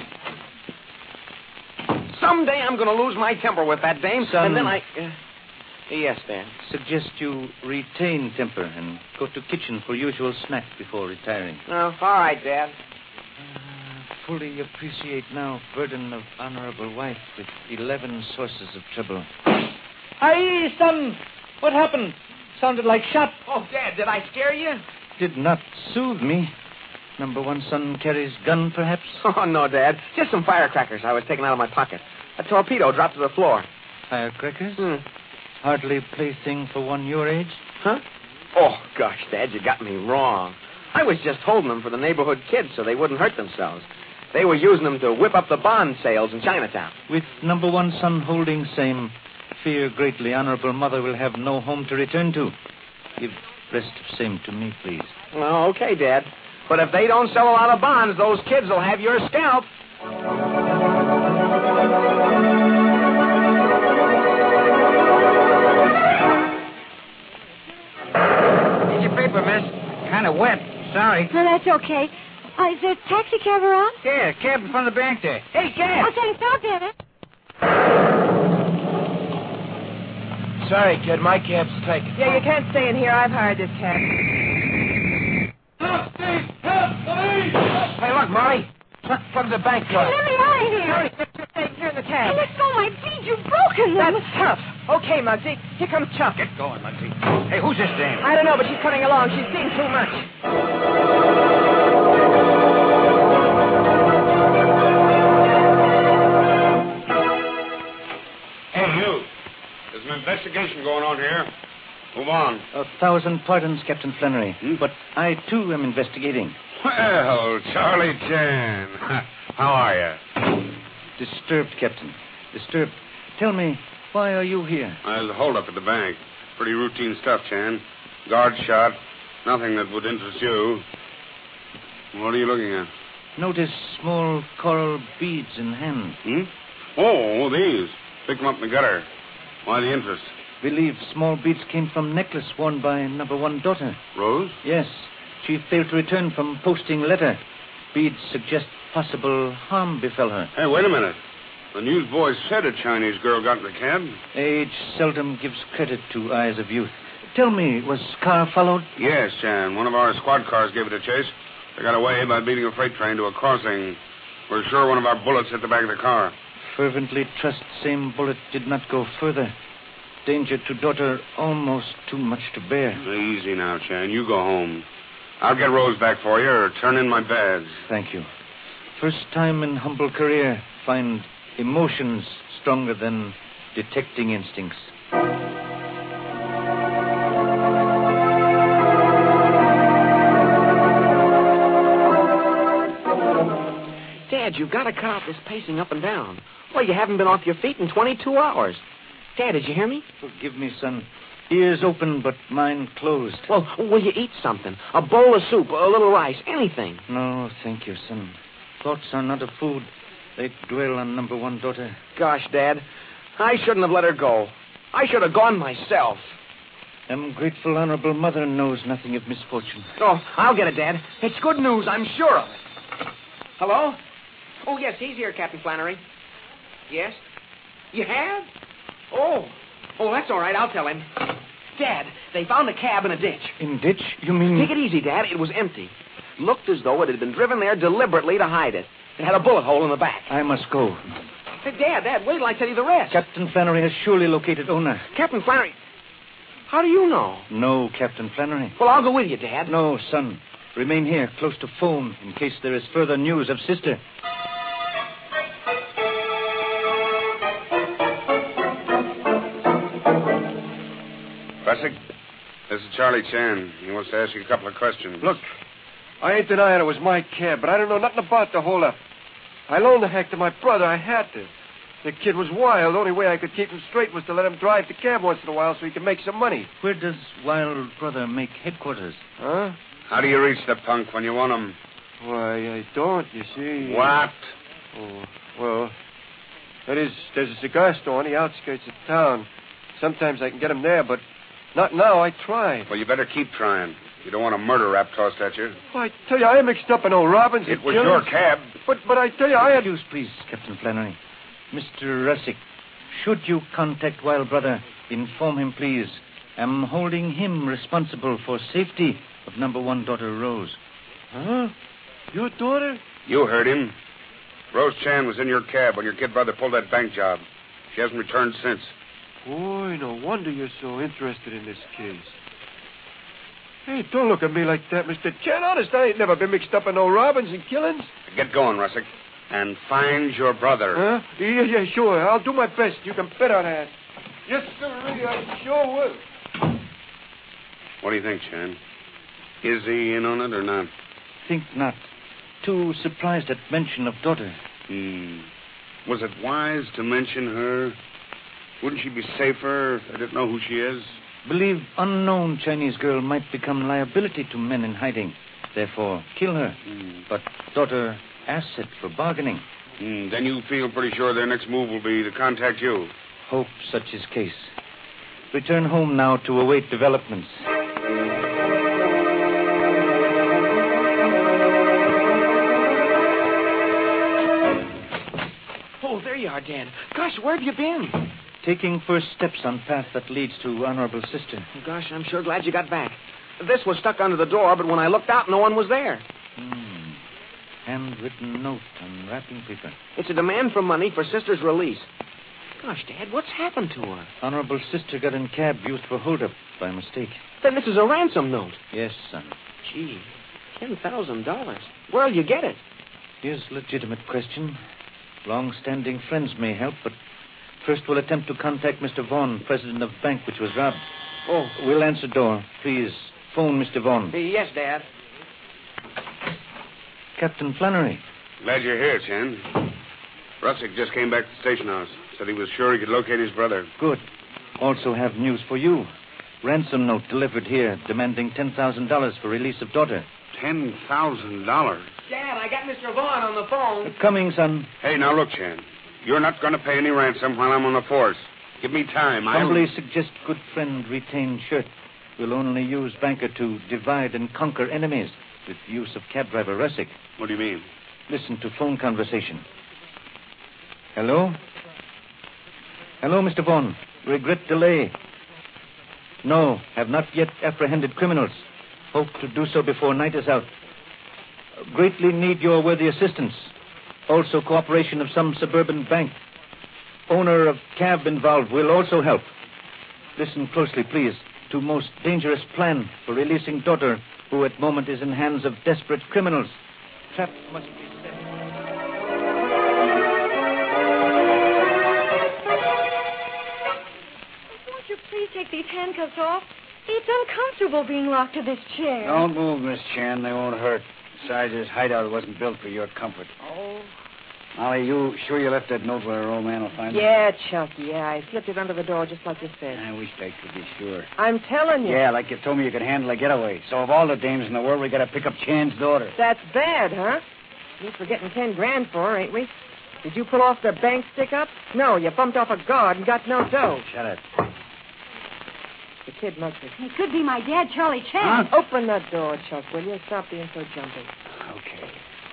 [SPEAKER 8] Someday I'm going to lose my temper with that dame,
[SPEAKER 7] Son.
[SPEAKER 8] and then I... Uh, yes, Dad.
[SPEAKER 7] Suggest you retain temper and go to kitchen for usual snack before retiring.
[SPEAKER 8] Oh, all right, Dad.
[SPEAKER 7] Uh, fully appreciate now burden of honorable wife with eleven sources of trouble.
[SPEAKER 9] Hey, son! What happened? Sounded like shot.
[SPEAKER 8] Oh, Dad, did I scare you?
[SPEAKER 7] Did not soothe me. Number one son carries gun, perhaps?
[SPEAKER 8] Oh, no, Dad. Just some firecrackers I was taking out of my pocket. A torpedo dropped to the floor.
[SPEAKER 7] Firecrackers?
[SPEAKER 8] Hmm.
[SPEAKER 7] Hardly plaything for one your age.
[SPEAKER 8] Huh? Oh, gosh, Dad, you got me wrong. I was just holding them for the neighborhood kids so they wouldn't hurt themselves. They were using them to whip up the bond sales in Chinatown.
[SPEAKER 7] With number one son holding same, fear greatly honorable mother will have no home to return to. Give rest of same to me, please.
[SPEAKER 8] Oh, okay, Dad. But if they don't sell a lot of bonds, those kids will have your scalp.
[SPEAKER 9] Here's your paper, miss. Kind of wet. Sorry.
[SPEAKER 6] No, that's okay. Uh, is there a taxi cab around?
[SPEAKER 9] Yeah, cab in front of the bank there. Hey, cab!
[SPEAKER 6] Oh, thanks. I'll get it.
[SPEAKER 9] Sorry, kid. My cab's taken.
[SPEAKER 10] Yeah, you can't stay in here. I've hired this cab.
[SPEAKER 9] Hey, look, Molly. From the bank
[SPEAKER 6] Let me out of here.
[SPEAKER 10] Hurry, get your things here in the
[SPEAKER 6] Hey,
[SPEAKER 10] cab.
[SPEAKER 6] let go of my feet. You've broken them.
[SPEAKER 10] That's tough. Okay, Muggsy. Here comes Chuck.
[SPEAKER 9] Get going, Muncie. Hey, who's this dame?
[SPEAKER 10] I don't know, but she's coming along. She's seen too much.
[SPEAKER 5] Hey, you. There's an investigation going on here. Move on.
[SPEAKER 7] A thousand pardons, Captain Flannery,
[SPEAKER 5] Hmm?
[SPEAKER 7] but I, too, am investigating.
[SPEAKER 5] Well, Charlie Chan. How are you?
[SPEAKER 7] Disturbed, Captain. Disturbed. Tell me, why are you here?
[SPEAKER 5] There's a holdup at the bank. Pretty routine stuff, Chan. Guard shot. Nothing that would interest you. What are you looking at?
[SPEAKER 7] Notice small coral beads in hand.
[SPEAKER 5] Hmm? Oh, these. Pick them up in the gutter. Why the interest?
[SPEAKER 7] Believe small beads came from necklace worn by number one daughter.
[SPEAKER 5] Rose?
[SPEAKER 7] Yes. She failed to return from posting letter. Beads suggest possible harm befell her.
[SPEAKER 5] Hey, wait a minute. The newsboy said a Chinese girl got in the cab.
[SPEAKER 7] Age seldom gives credit to eyes of youth. Tell me, was car followed?
[SPEAKER 5] Yes, Chan. One of our squad cars gave it a chase. They got away by beating a freight train to a crossing. We're sure one of our bullets hit the back of the car.
[SPEAKER 7] Fervently trust same bullet did not go further. Danger to daughter almost too much to bear.
[SPEAKER 5] Easy now, Chan. You go home. I'll get Rose back for you or turn in my badge.
[SPEAKER 7] Thank you. First time in humble career, find emotions stronger than detecting instincts.
[SPEAKER 8] Dad, you've got to cut out this pacing up and down. Well, you haven't been off your feet in twenty-two hours. Dad, did you hear me?
[SPEAKER 7] Forgive me, son. Ears open, but mind closed.
[SPEAKER 8] Well, will you eat something? A bowl of soup, a little rice, anything.
[SPEAKER 7] No, thank you, son. Thoughts are not of food. They dwell on number one daughter.
[SPEAKER 8] Gosh, Dad, I shouldn't have let her go. I should have gone myself.
[SPEAKER 7] Am grateful honorable mother knows nothing of misfortune.
[SPEAKER 8] Oh, I'll get it, Dad. It's good news, I'm sure of it. Hello? Oh, yes, he's here, Captain Flannery. Yes? You have? Oh. Oh, that's all right. I'll tell him. Dad, they found a cab in a ditch.
[SPEAKER 7] In ditch? You mean...
[SPEAKER 8] Take it easy, Dad. It was empty. Looked as though it had been driven there deliberately to hide it. It had a bullet hole in the back.
[SPEAKER 7] I must go.
[SPEAKER 8] Hey, Dad, Dad, wait till I tell you the rest.
[SPEAKER 7] Captain Flannery has surely located owner.
[SPEAKER 8] Captain Flannery? How do you know?
[SPEAKER 7] No, Captain Flannery.
[SPEAKER 8] Well, I'll go with you, Dad.
[SPEAKER 7] No, son. Remain here, close to phone, in case there is further news of sister.
[SPEAKER 5] Russick, this is Charlie Chan. He wants to ask you a couple of questions.
[SPEAKER 11] Look, I ain't denying it was my cab, but I don't know nothing about the holdup. I loaned the hack to my brother. I had to. The kid was wild. The only way I could keep him straight was to let him drive the cab once in a while so he could make some money.
[SPEAKER 7] Where does Wild Brother make headquarters?
[SPEAKER 11] Huh?
[SPEAKER 5] How do you reach the punk when you want him?
[SPEAKER 11] Why, I don't, you see.
[SPEAKER 5] What?
[SPEAKER 11] Oh, well, that is, there's a cigar store on the outskirts of town. Sometimes I can get him there, but not now. I try.
[SPEAKER 5] Well, you better keep trying. You don't want a murder rap tossed at you.
[SPEAKER 11] Well, I tell you, I am mixed up in old Robbins.
[SPEAKER 5] It was your cab.
[SPEAKER 11] But, but I tell you, I had...
[SPEAKER 7] Excuse, please, Captain Flannery. Mister Russick, should you contact Wild Brother, inform him, please. I'm holding him responsible for safety of number one daughter, Rose.
[SPEAKER 11] Huh? Your daughter?
[SPEAKER 5] You heard him. Rose Chan was in your cab when your kid brother pulled that bank job. She hasn't returned since.
[SPEAKER 11] Boy, no wonder you're so interested in this case. Hey, don't look at me like that, Mister Chan. Honest, I ain't never been mixed up in no robbings and killings.
[SPEAKER 5] Get going, Russick. And find your brother.
[SPEAKER 11] Huh? Yeah, yeah, sure. I'll do my best. You can bet on that. Yes, sir, really, I sure will.
[SPEAKER 5] What do you think, Chan? Is he in on it or not?
[SPEAKER 7] Think not. Too surprised at mention of daughter.
[SPEAKER 5] Hmm. Was it wise to mention her? Wouldn't she be safer if I didn't know who she is?
[SPEAKER 7] Believe unknown Chinese girl might become liability to men in hiding. Therefore, kill her.
[SPEAKER 5] Hmm.
[SPEAKER 7] But daughter, asset for bargaining.
[SPEAKER 5] Hmm. Then you feel pretty sure their next move will be to contact you.
[SPEAKER 7] Hope such is case. Return home now to await developments.
[SPEAKER 8] Oh, there you are, Dad. Gosh, where have you been?
[SPEAKER 7] Taking first steps on path that leads to honorable sister.
[SPEAKER 8] Oh, gosh, I'm sure glad you got back. This was stuck under the door, but when I looked out, no one was there.
[SPEAKER 7] Hmm. Handwritten note on wrapping paper.
[SPEAKER 8] It's a demand for money for sister's release. Gosh, Dad, what's happened to her?
[SPEAKER 7] Honorable sister got in cab used for holdup by mistake.
[SPEAKER 8] Then this is a ransom note.
[SPEAKER 7] Yes, son.
[SPEAKER 8] Gee, ten thousand dollars. Where'll you get it?
[SPEAKER 7] Here's a legitimate question. Long-standing friends may help, but first we'll attempt to contact Mister Vaughn, president of the bank which was robbed.
[SPEAKER 8] Oh.
[SPEAKER 7] We'll answer door. Please, phone Mister Vaughn.
[SPEAKER 8] Yes, Dad.
[SPEAKER 7] Captain Flannery.
[SPEAKER 5] Glad you're here, Chan. Russick just came back to the station house. Said he was sure he could locate his brother.
[SPEAKER 7] Good. Also have news for you. Ransom note delivered here, demanding ten thousand dollars for release of daughter.
[SPEAKER 5] ten thousand dollars?
[SPEAKER 8] Dad, I got Mister Vaughn on the phone.
[SPEAKER 7] Coming, son.
[SPEAKER 5] Hey, now look, Chan. You're not going to pay any ransom while I'm on the force. Give me time. I'll...
[SPEAKER 7] Humbly suggest good friend retain shirt. We'll only use banker to divide and conquer enemies with use of cab driver Russick.
[SPEAKER 5] What do you mean?
[SPEAKER 7] Listen to phone conversation. Hello? Hello, Mister Vaughn. Regret delay. No, have not yet apprehended criminals. Hope to do so before night is out. Greatly need your worthy assistance. Also cooperation of some suburban bank. Owner of cab involved will also help. Listen closely, please, to most dangerous plan for releasing daughter who at moment is in hands of desperate criminals. Trap must be set.
[SPEAKER 6] Won't you please take these handcuffs off? It's uncomfortable being locked to this chair.
[SPEAKER 12] Don't move, Miss Chan. They won't hurt. Besides, this hideout wasn't built for your comfort.
[SPEAKER 6] Oh,
[SPEAKER 12] Molly, you sure you left that note where our old man will find it?
[SPEAKER 10] Yeah, Chuck, yeah. I slipped it under the door just like you said.
[SPEAKER 12] I wish I could be sure.
[SPEAKER 10] I'm telling you.
[SPEAKER 12] Yeah, like you told me you could handle a getaway. So of all the dames in the world, we got to pick up Chan's daughter.
[SPEAKER 10] That's bad, huh? At least we're getting ten grand for her, ain't we? Did you pull off the bank stick-up? No, you bumped off a guard and got no dough.
[SPEAKER 12] Shut it.
[SPEAKER 10] The kid must be.
[SPEAKER 6] It could be my dad, Charlie Chan.
[SPEAKER 12] Huh?
[SPEAKER 10] Open that door, Chuck, will you? Stop being so jumpy.
[SPEAKER 12] Okay.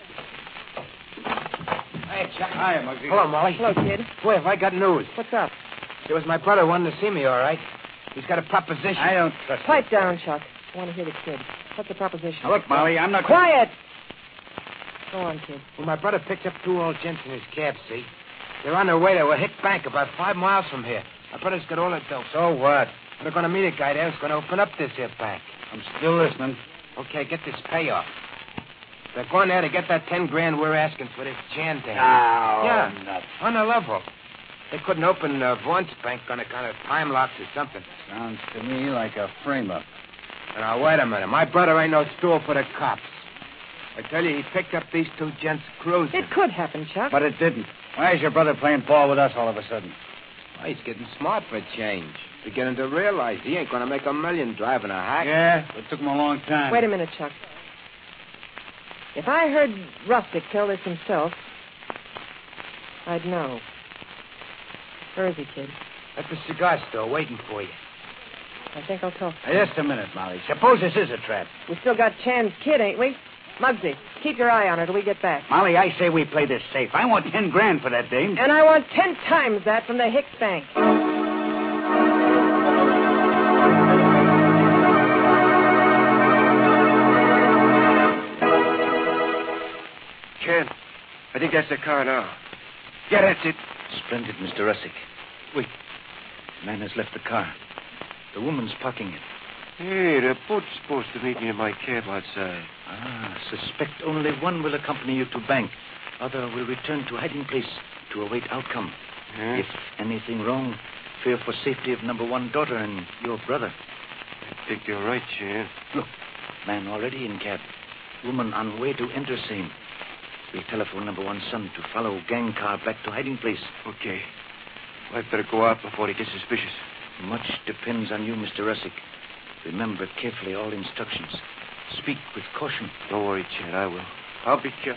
[SPEAKER 8] Hey, Chuck.
[SPEAKER 12] Hi, Muggsy.
[SPEAKER 8] Hello, Molly.
[SPEAKER 10] Hello, kid.
[SPEAKER 8] Boy, have I got news.
[SPEAKER 10] What's up?
[SPEAKER 8] It was my brother wanting to see me, all right. He's got a proposition.
[SPEAKER 12] I don't trust
[SPEAKER 10] Pipe
[SPEAKER 12] you.
[SPEAKER 10] down, Chuck. I want to hear the kid. What's the proposition?
[SPEAKER 12] Now, look, Molly, I'm not...
[SPEAKER 10] Quiet! Go on, kid.
[SPEAKER 8] Well, my brother picked up two old gents in his cab, see? They're on their way to a hick bank about five miles from here. My brother's got all the dough.
[SPEAKER 12] So what?
[SPEAKER 8] They're going to meet a guy there who's going to open up this here bank.
[SPEAKER 12] I'm still listening.
[SPEAKER 8] Okay, get this payoff. They're going there to get that ten grand we're asking for this Chan thing.
[SPEAKER 12] Oh,
[SPEAKER 8] yeah,
[SPEAKER 12] nuts.
[SPEAKER 8] on the level. They couldn't open uh, Vaughn's bank on account of time locks or something.
[SPEAKER 12] Sounds to me like a frame-up.
[SPEAKER 8] Now, wait a minute. My brother ain't no stool for the cops. I tell you, he picked up these two gents cruising.
[SPEAKER 10] It could happen, Chuck.
[SPEAKER 12] But it didn't. Why is your brother playing ball with us all of a sudden?
[SPEAKER 8] Well, he's getting smart for a change. Beginning to realize he ain't going to make a million driving a hack.
[SPEAKER 12] Yeah, it took him a long time.
[SPEAKER 10] Wait a minute, Chuck. If I heard Rustic tell this himself, I'd know. Where is he, kid?
[SPEAKER 8] At the cigar store, waiting for you.
[SPEAKER 10] I think I'll talk to
[SPEAKER 12] Now,
[SPEAKER 10] him.
[SPEAKER 12] just a minute, Molly. Suppose this is a trap.
[SPEAKER 10] We still got Chan's kid, ain't we? Muggsy, keep your eye on her till we get back.
[SPEAKER 12] Molly, I say we play this safe. I want ten grand for that dame.
[SPEAKER 10] And I want ten times that from the Hicks Bank.
[SPEAKER 11] Chan, I think that's the car now. Yeah, that's it.
[SPEAKER 7] Splendid, Mister Russick. Wait. The man has left the car. The woman's parking it.
[SPEAKER 11] Hey, the boat's supposed to meet me in my cab outside.
[SPEAKER 7] Ah, suspect only one will accompany you to bank. Other will return to hiding place to await outcome.
[SPEAKER 11] Huh?
[SPEAKER 7] If anything wrong, fear for safety of number one daughter and your brother.
[SPEAKER 11] I think you're right, Chan.
[SPEAKER 7] Look, man already in cab. Woman on way to enter same. We telephone number one son to follow gang car back to hiding place.
[SPEAKER 11] Okay. I better go out before he gets suspicious.
[SPEAKER 7] Much depends on you, Mister Russick. Remember carefully all instructions. Speak with caution.
[SPEAKER 11] Don't worry, Chan. I will. I'll be careful.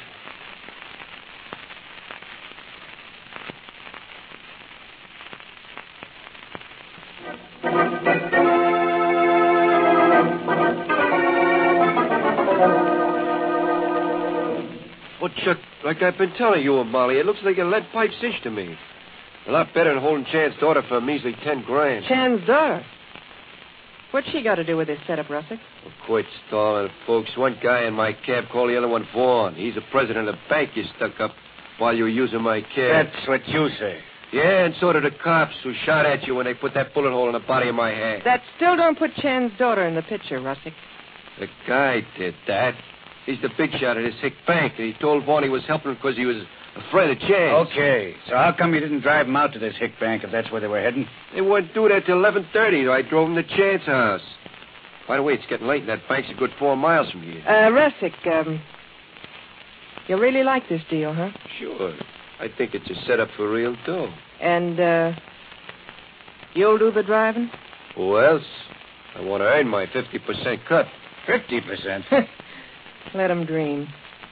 [SPEAKER 11] Oh, Chuck, like I've been telling you and Molly, it looks like a lead pipe cinch to me. A lot better than holding Chan's daughter for a measly ten grand.
[SPEAKER 10] Chan's daughter? What's she got to do with this setup, Russick?
[SPEAKER 11] Well, quit stalling, folks. One guy in my cab called the other one Vaughn. He's the president of the bank you stuck up while you were using my cab.
[SPEAKER 12] That's what you say.
[SPEAKER 11] Yeah, and so did the cops who shot at you when they put that bullet hole in the body of my head.
[SPEAKER 10] That still don't put Chan's daughter in the picture, Russick.
[SPEAKER 11] The guy did that. He's the big shot at his hick bank, and he told Vaughn he was helping him because he was afraid of Chan.
[SPEAKER 12] Okay, so how come you didn't drive him out to this hick bank if that's where they were heading?
[SPEAKER 11] They wouldn't do that till eleven thirty, so I drove him to Chan's house. By the way, it's getting late, and that bank's a good four miles from here.
[SPEAKER 10] Uh, Russick, um, you really like this deal, huh?
[SPEAKER 11] Sure. I think it's a setup for real dough.
[SPEAKER 10] And, uh, you'll do the driving?
[SPEAKER 11] Who else? I want to earn my fifty percent cut.
[SPEAKER 12] Fifty percent?
[SPEAKER 10] Let 'em dream.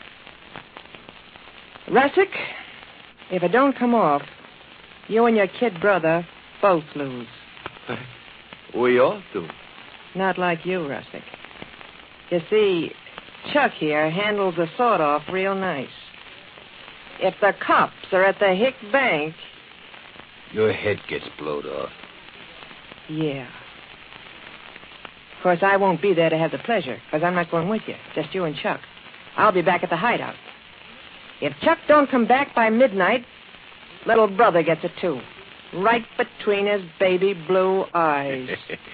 [SPEAKER 10] Russick, if it don't come off, you and your kid brother both lose.
[SPEAKER 11] We all do.
[SPEAKER 10] Not like you, Russick. You see, Chuck here handles the sawed-off real nice. If the cops are at the Hick Bank...
[SPEAKER 12] Your head gets blowed off.
[SPEAKER 10] Yeah. Of course, I won't be there to have the pleasure, because I'm not going with you. Just you and Chuck. I'll be back at the hideout. If Chuck don't come back by midnight, little brother gets it, too. Right between his baby blue eyes.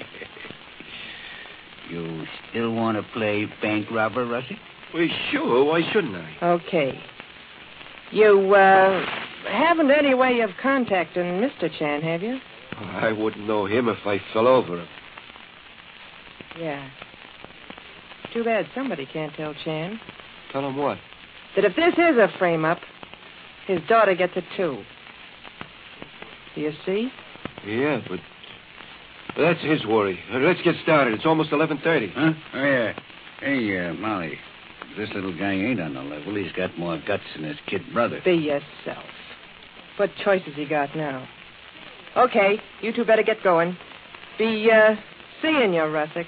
[SPEAKER 12] You still want to play bank robber, Russie?
[SPEAKER 11] Well, sure. Why shouldn't I?
[SPEAKER 10] Okay. You, uh, haven't any way of contacting Mister Chan, have you?
[SPEAKER 11] I wouldn't know him if I fell over him.
[SPEAKER 10] Yeah. Too bad somebody can't tell Chan.
[SPEAKER 11] Tell him what?
[SPEAKER 10] That if this is a frame-up, His daughter gets it, too. Do you see?
[SPEAKER 11] Yeah, but that's his worry. Uh, let's get started. It's almost eleven thirty.
[SPEAKER 12] Huh? Oh, yeah. Hey, uh, Molly, this little guy ain't on the level. He's got more guts than his kid brother.
[SPEAKER 10] Be yourself. What choice has he got now? Okay, you two better get going. Be, uh, seeing you, Russick.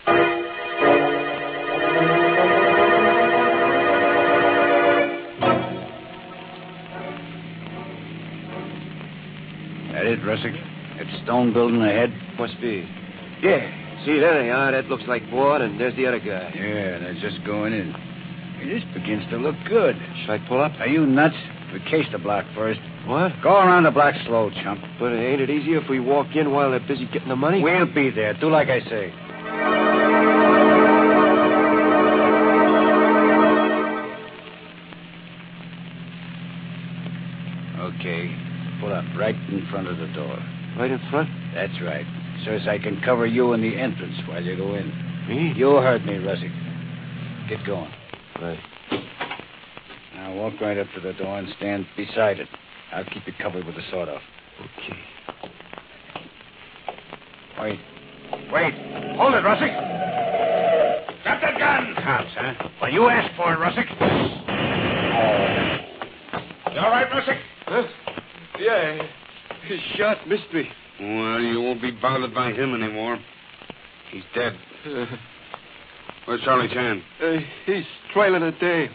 [SPEAKER 12] That it, Russick? That stone building ahead?
[SPEAKER 11] Must be. Yeah. See, there they are. That looks like Ward, and there's the other guy.
[SPEAKER 12] Yeah, they're just going in. Hey, this begins to look good.
[SPEAKER 11] Should I pull up?
[SPEAKER 12] Are you nuts? We case the block first.
[SPEAKER 11] What?
[SPEAKER 12] Go around the block slow, chump.
[SPEAKER 11] But ain't it easier if we walk in while they're busy getting the money?
[SPEAKER 12] We'll be there. Do like I say. Okay. Pull up right in front of the door.
[SPEAKER 11] Right in front?
[SPEAKER 12] That's right. So as I can cover you in the entrance while you go in.
[SPEAKER 11] Me?
[SPEAKER 12] You heard me, Russick. Get going.
[SPEAKER 11] Right.
[SPEAKER 12] Now walk right up to the door and stand beside it. I'll keep you covered with the sawed-off.
[SPEAKER 11] Okay.
[SPEAKER 12] Wait. Wait. Hold it, Russick. Drop that gun. Cops, huh? Well, you asked for it, Russick. You all right, Russick?
[SPEAKER 11] Huh? Yeah. He shot Mystery.
[SPEAKER 5] Well, you won't be bothered by him anymore. He's dead.
[SPEAKER 11] Uh,
[SPEAKER 5] Where's Charlie Chan?
[SPEAKER 11] uh, he's trailing a Dave.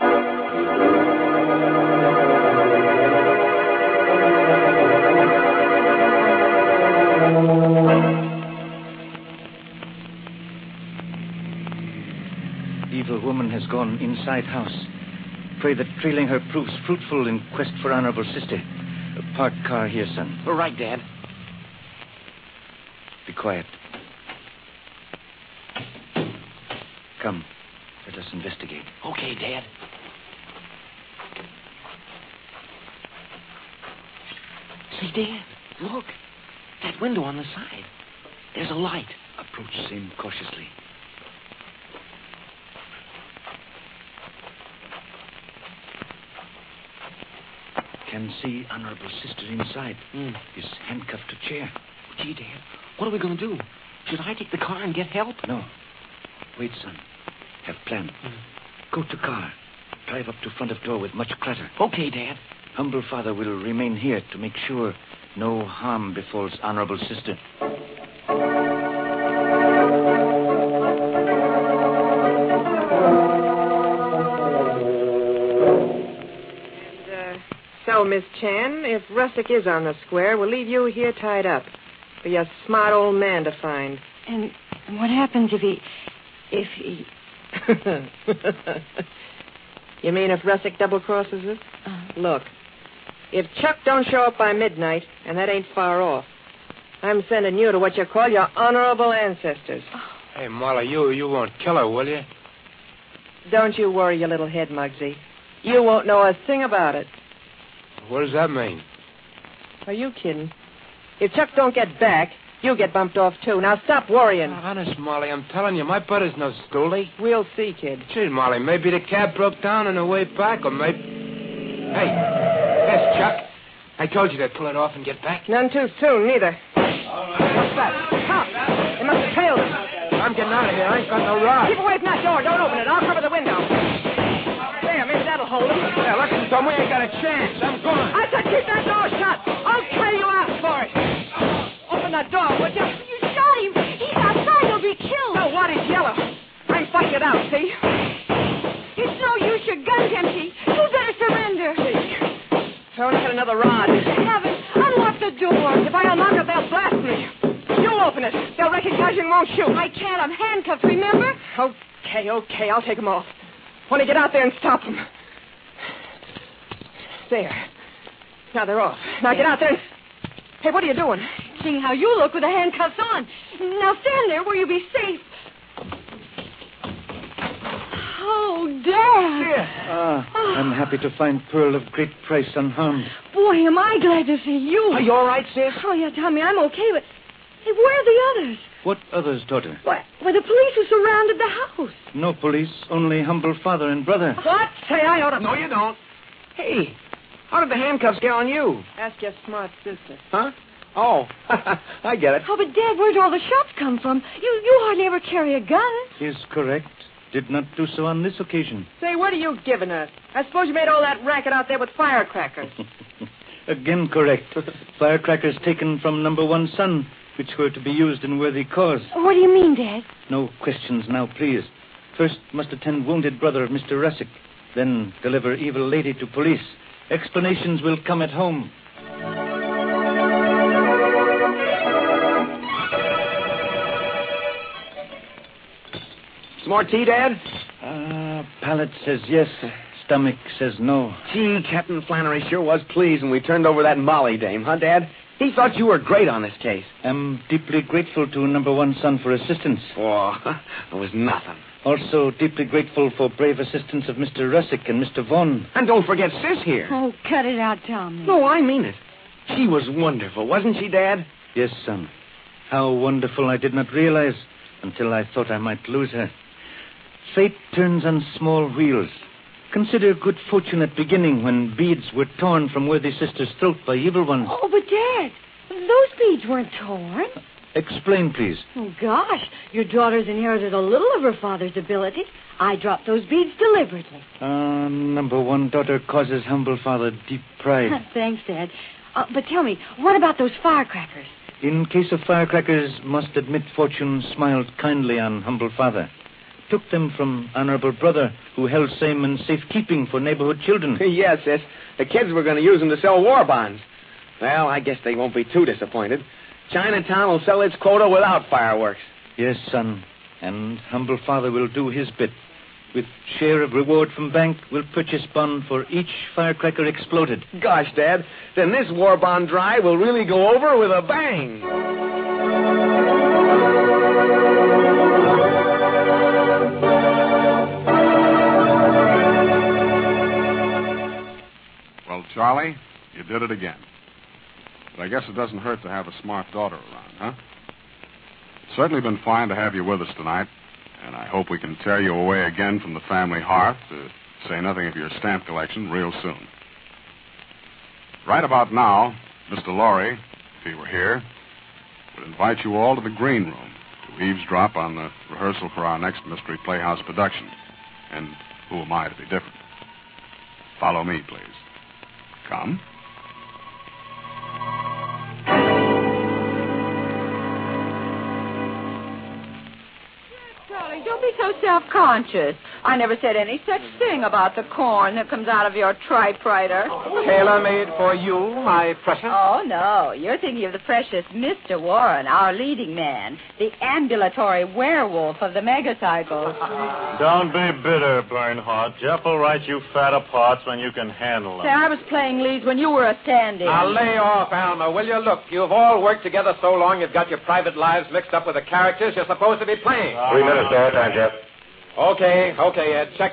[SPEAKER 7] Evil woman has gone inside house. Pray that trailing her proves fruitful in quest for honorable sister. A parked car here, son.
[SPEAKER 8] All right, Dad.
[SPEAKER 7] Be quiet. Come, let us investigate.
[SPEAKER 8] Okay, Dad. Say, Dad, look. That window on the side. There's a light.
[SPEAKER 7] Approach same cautiously. Can see honorable sister inside.
[SPEAKER 8] Mm.
[SPEAKER 7] Is handcuffed to chair.
[SPEAKER 8] Gee, Dad, what are we going to do? Should I take the car and get help?
[SPEAKER 7] No. Wait, son. Have plan.
[SPEAKER 8] Mm.
[SPEAKER 7] Go to car. Drive up to front of door with much clatter.
[SPEAKER 8] Okay, Dad.
[SPEAKER 7] Humble father will remain here to make sure no harm befalls honorable sister.
[SPEAKER 10] So, Miss Chan, if Russick is on the square, we'll leave you here tied up. Be a smart old man to find.
[SPEAKER 6] And what happens if he... if he...
[SPEAKER 10] You mean if Russick double-crosses us?
[SPEAKER 6] Uh,
[SPEAKER 10] Look, if Chuck don't show up by midnight, and that ain't far off, I'm sending you to what you call your honorable ancestors.
[SPEAKER 11] Hey, Molly, you, you won't kill her, will you?
[SPEAKER 10] Don't you worry your little head, Muggsy. You won't know a thing about it.
[SPEAKER 11] What does that mean?
[SPEAKER 10] Are you kidding? If Chuck don't get back, you get bumped off, too. Now stop worrying.
[SPEAKER 11] Oh, honest, Molly, I'm telling you, my brother's no stoolie.
[SPEAKER 10] We'll see, kid.
[SPEAKER 11] Gee, Molly, maybe the cab broke down on the way back, or maybe... Hey, there's Chuck. I told you to pull it off and get back.
[SPEAKER 10] None too soon, neither.
[SPEAKER 11] All right.
[SPEAKER 10] What's that? Stop! They must have trailed us.
[SPEAKER 11] I'm getting out of here. I ain't got no rod.
[SPEAKER 10] Keep away from that door. Don't open it. I'll cover the window. There, maybe that'll hold them.
[SPEAKER 11] Yeah, listen, Tom, we ain't got a chance. I'm going.
[SPEAKER 10] I said keep that door shut. I'll carry you out for it. Open that door, would you?
[SPEAKER 6] You shot him. He's outside. He'll be killed.
[SPEAKER 10] No, what? He's yellow. I'm fighting it out, see?
[SPEAKER 6] It's no use. Your gun's empty. You better surrender.
[SPEAKER 10] I only got another rod.
[SPEAKER 6] Heaven, unlock the door.
[SPEAKER 10] If I unlock it, they'll blast me. You open it. They'll recognize you and won't shoot.
[SPEAKER 6] I can't. I'm handcuffed, remember?
[SPEAKER 10] Okay, okay. I'll take them off. Want to get out there and stop them. There. Now they're off. Now get out there and... Hey, what are you doing?
[SPEAKER 6] Seeing how you look with the handcuffs on. Now stand there where you'll be safe. Oh, Dad.
[SPEAKER 7] Ah, I'm happy to find Pearl of great price unharmed.
[SPEAKER 6] Boy, am I glad to see you.
[SPEAKER 10] Are you all right, sis?
[SPEAKER 6] Oh, yeah, Tommy, I'm okay, but... Hey, where are the others?
[SPEAKER 7] What others, daughter?
[SPEAKER 6] Why, why, the police have surrounded the house.
[SPEAKER 7] No police, only humble father and brother.
[SPEAKER 10] What? Say, I ought to...
[SPEAKER 8] No, you don't.
[SPEAKER 10] Hey,
[SPEAKER 8] How did the handcuffs get on you?
[SPEAKER 10] Ask your smart sister.
[SPEAKER 8] Huh? Oh, I get it.
[SPEAKER 6] Oh, but, Dad, where'd all the shots come from? You you hardly ever carry a gun.
[SPEAKER 7] Is correct. Did not do so on this occasion.
[SPEAKER 10] Say, what are you giving us? I suppose you made all that racket out there with firecrackers.
[SPEAKER 7] Again correct. Firecrackers taken from number one son, which were to be used in worthy cause.
[SPEAKER 6] What do you mean, Dad?
[SPEAKER 7] No questions now, please. First must attend wounded brother of Mister Russick. Then deliver evil lady to police. Explanations will come at home.
[SPEAKER 8] Some more tea, Dad?
[SPEAKER 7] Ah, palate says yes. Stomach says no.
[SPEAKER 8] Gee, Captain Flannery sure was pleased when we turned over that Molly dame, huh, Dad? He thought you were great on this case.
[SPEAKER 7] I'm deeply grateful to number one son for assistance.
[SPEAKER 8] Oh, it was nothing.
[SPEAKER 7] Also deeply grateful for brave assistance of Mister Russick and Mister Vaughn.
[SPEAKER 8] And don't forget Sis here.
[SPEAKER 6] Oh, cut it out, Tommy.
[SPEAKER 8] No, I mean it. She was wonderful, wasn't she, Dad?
[SPEAKER 7] Yes, son. How wonderful I did not realize until I thought I might lose her. Fate turns on small wheels. Consider good fortune at beginning when beads were torn from worthy sister's throat by evil ones.
[SPEAKER 6] Oh, but, Dad, those beads weren't torn.
[SPEAKER 7] Explain, please.
[SPEAKER 6] Oh, gosh. Your daughter's inherited a little of her father's ability. I dropped those beads deliberately.
[SPEAKER 7] Ah, uh, number one daughter causes humble father deep pride.
[SPEAKER 6] Thanks, Dad. Uh, but tell me, what about those firecrackers?
[SPEAKER 7] In case of firecrackers, must admit fortune smiled kindly on humble father. Took them from honorable brother, who held same in safekeeping for neighborhood children.
[SPEAKER 8] Yes, sis. The kids were going to use them to sell war bonds. Well, I guess they won't be too disappointed. Chinatown will sell its quota without fireworks.
[SPEAKER 7] Yes, son. And humble father will do his bit. With share of reward from bank, will purchase bond for each firecracker exploded.
[SPEAKER 8] Gosh, Dad, then this war bond drive will really go over with a bang.
[SPEAKER 5] Well, Charlie, you did it again. But I guess it doesn't hurt to have a smart daughter around, huh? It's certainly been fine to have you with us tonight, and I hope we can tear you away again from the family hearth, to say nothing of your stamp collection, real soon. Right about now, Mister Laurie, if he were here, would invite you all to the green room to eavesdrop on the rehearsal for our next Mystery Playhouse production. And who am I to be different? Follow me, please. Come.
[SPEAKER 13] Charlie, don't be so self-conscious. I never said any such thing about the corn that comes out of your typewriter.
[SPEAKER 14] Tailor-made for you, my precious?
[SPEAKER 13] Oh, no. You're thinking of the precious Mister Warren, our leading man, the ambulatory werewolf of the megacycles.
[SPEAKER 15] Don't be bitter, Bernhardt. Jeff will write you fatter parts when you can handle them.
[SPEAKER 13] Say, I was playing leads when you were a stand-in.
[SPEAKER 14] Now, lay off, Alma, will you? Look, you've all worked together so long you've got your private lives mixed up with the characters you're supposed to be playing.
[SPEAKER 12] Three minutes, there, time, Jeff.
[SPEAKER 14] Okay, okay, Ed, check.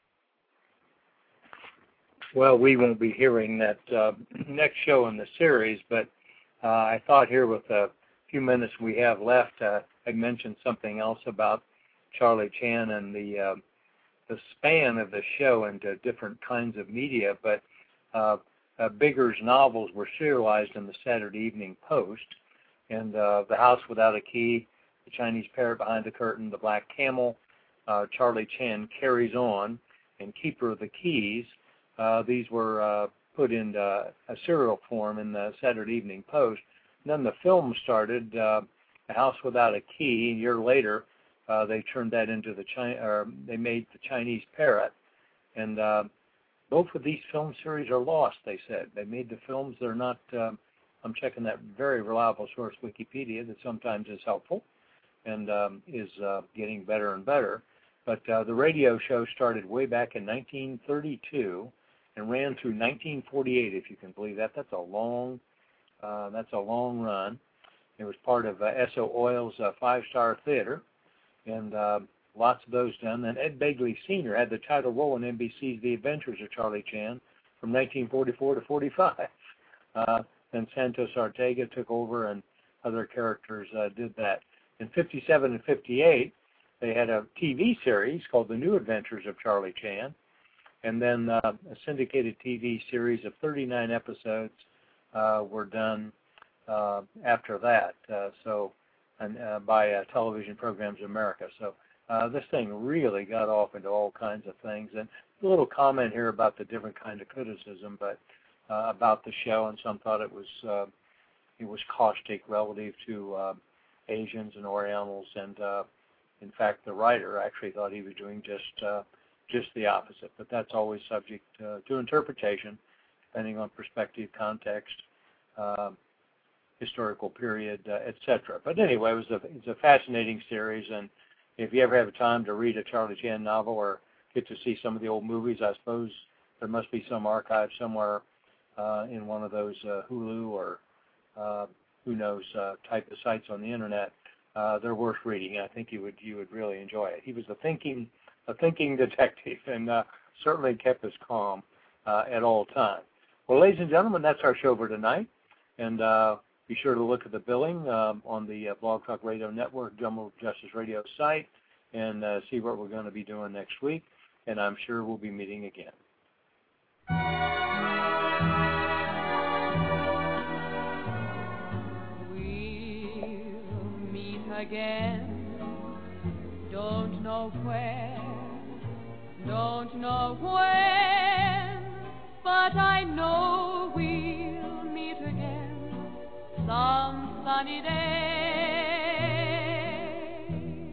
[SPEAKER 3] Well, we won't be hearing that uh, next show in the series, but uh, I thought here with a few minutes we have left, uh, I'd mention something else about Charlie Chan and the uh, the span of the show into different kinds of media. But uh, uh, Bigger's novels were serialized in the Saturday Evening Post, and uh, The House Without a Key, The Chinese Parrot Behind the Curtain, The Black Camel, uh, Charlie Chan Carries On, and Keeper of the Keys. Uh, these were uh, put in uh, a serial form in the Saturday Evening Post. And then the film started, uh, A House Without a Key. A year later, uh, they turned that into the China, or they made The Chinese Parrot. And uh, both of these film series are lost, they said. They made the films. They're not, uh, I'm checking that very reliable source, Wikipedia, that sometimes is helpful and um, is uh, getting better and better. But uh, the radio show started way back in nineteen thirty-two and ran through nineteen forty-eight, if you can believe that. That's a long, uh, that's a long run. It was part of uh, S O Oil's uh, five-star theater, and uh, lots of those done. Then Ed Begley Senior had the title role in N B C's The Adventures of Charlie Chan from nineteen forty-four to forty-five. Uh, then Santos Ortega took over, and other characters uh, did that. In fifty-seven and fifty-eight, they had a T V series called The New Adventures of Charlie Chan. And then uh, a syndicated T V series of thirty-nine episodes uh, were done uh, after that. Uh, so, and uh, by uh, Television Programs America. So uh, this thing really got off into all kinds of things. And a little comment here about the different kind of criticism, but uh, about the show, and some thought it was uh, it was caustic relative to uh, Asians and Orientals, and uh, in fact, the writer actually thought he was doing just uh, just the opposite. But that's always subject uh, to interpretation, depending on perspective, context, uh, historical period, uh, et cetera. But anyway, it was a it's a fascinating series, and if you ever have time to read a Charlie Chan novel or get to see some of the old movies, I suppose there must be some archive somewhere uh, in one of those uh, Hulu or uh, who knows uh, type of sites on the internet. Uh, they're worth reading. I think you would you would really enjoy it. He was a thinking a thinking detective, and uh, certainly kept us calm uh, at all times. Well, ladies and gentlemen, that's our show for tonight, and uh, be sure to look at the billing um, on the uh, Blog Talk Radio Network Jumbo Justice Radio site, and uh, see what we're going to be doing next week. And I'm sure we'll be meeting again.
[SPEAKER 16] We'll meet again. Don't know where, don't know when, but I know we'll meet again some sunny day.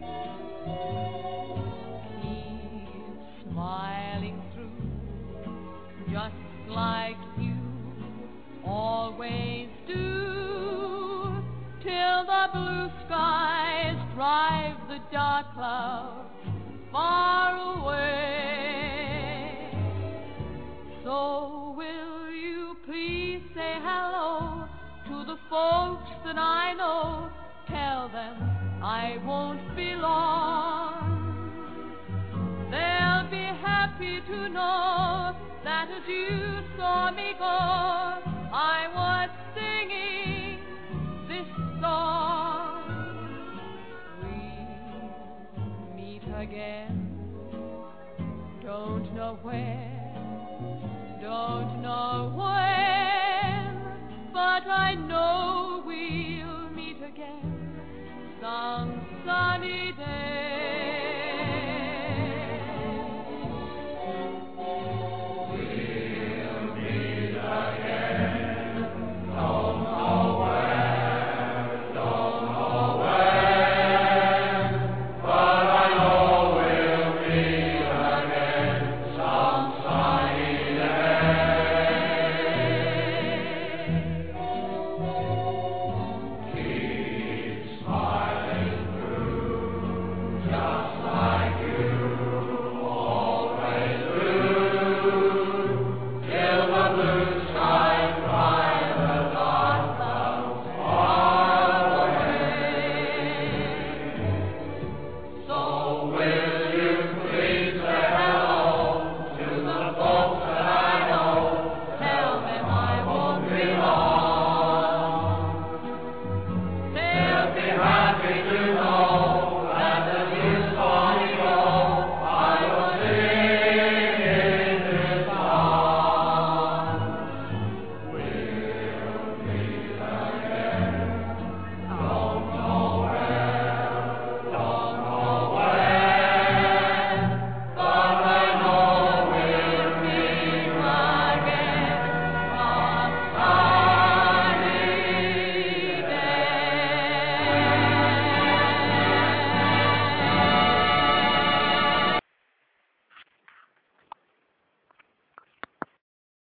[SPEAKER 16] Keep smiling through, just like you always do, till the blue skies drive the dark clouds far away. So will you please say hello to the folks that I know? Tell them I won't be long. They'll be happy to know that as you saw me go, I was singing this song. We'll meet again. Don't know where, don't know where.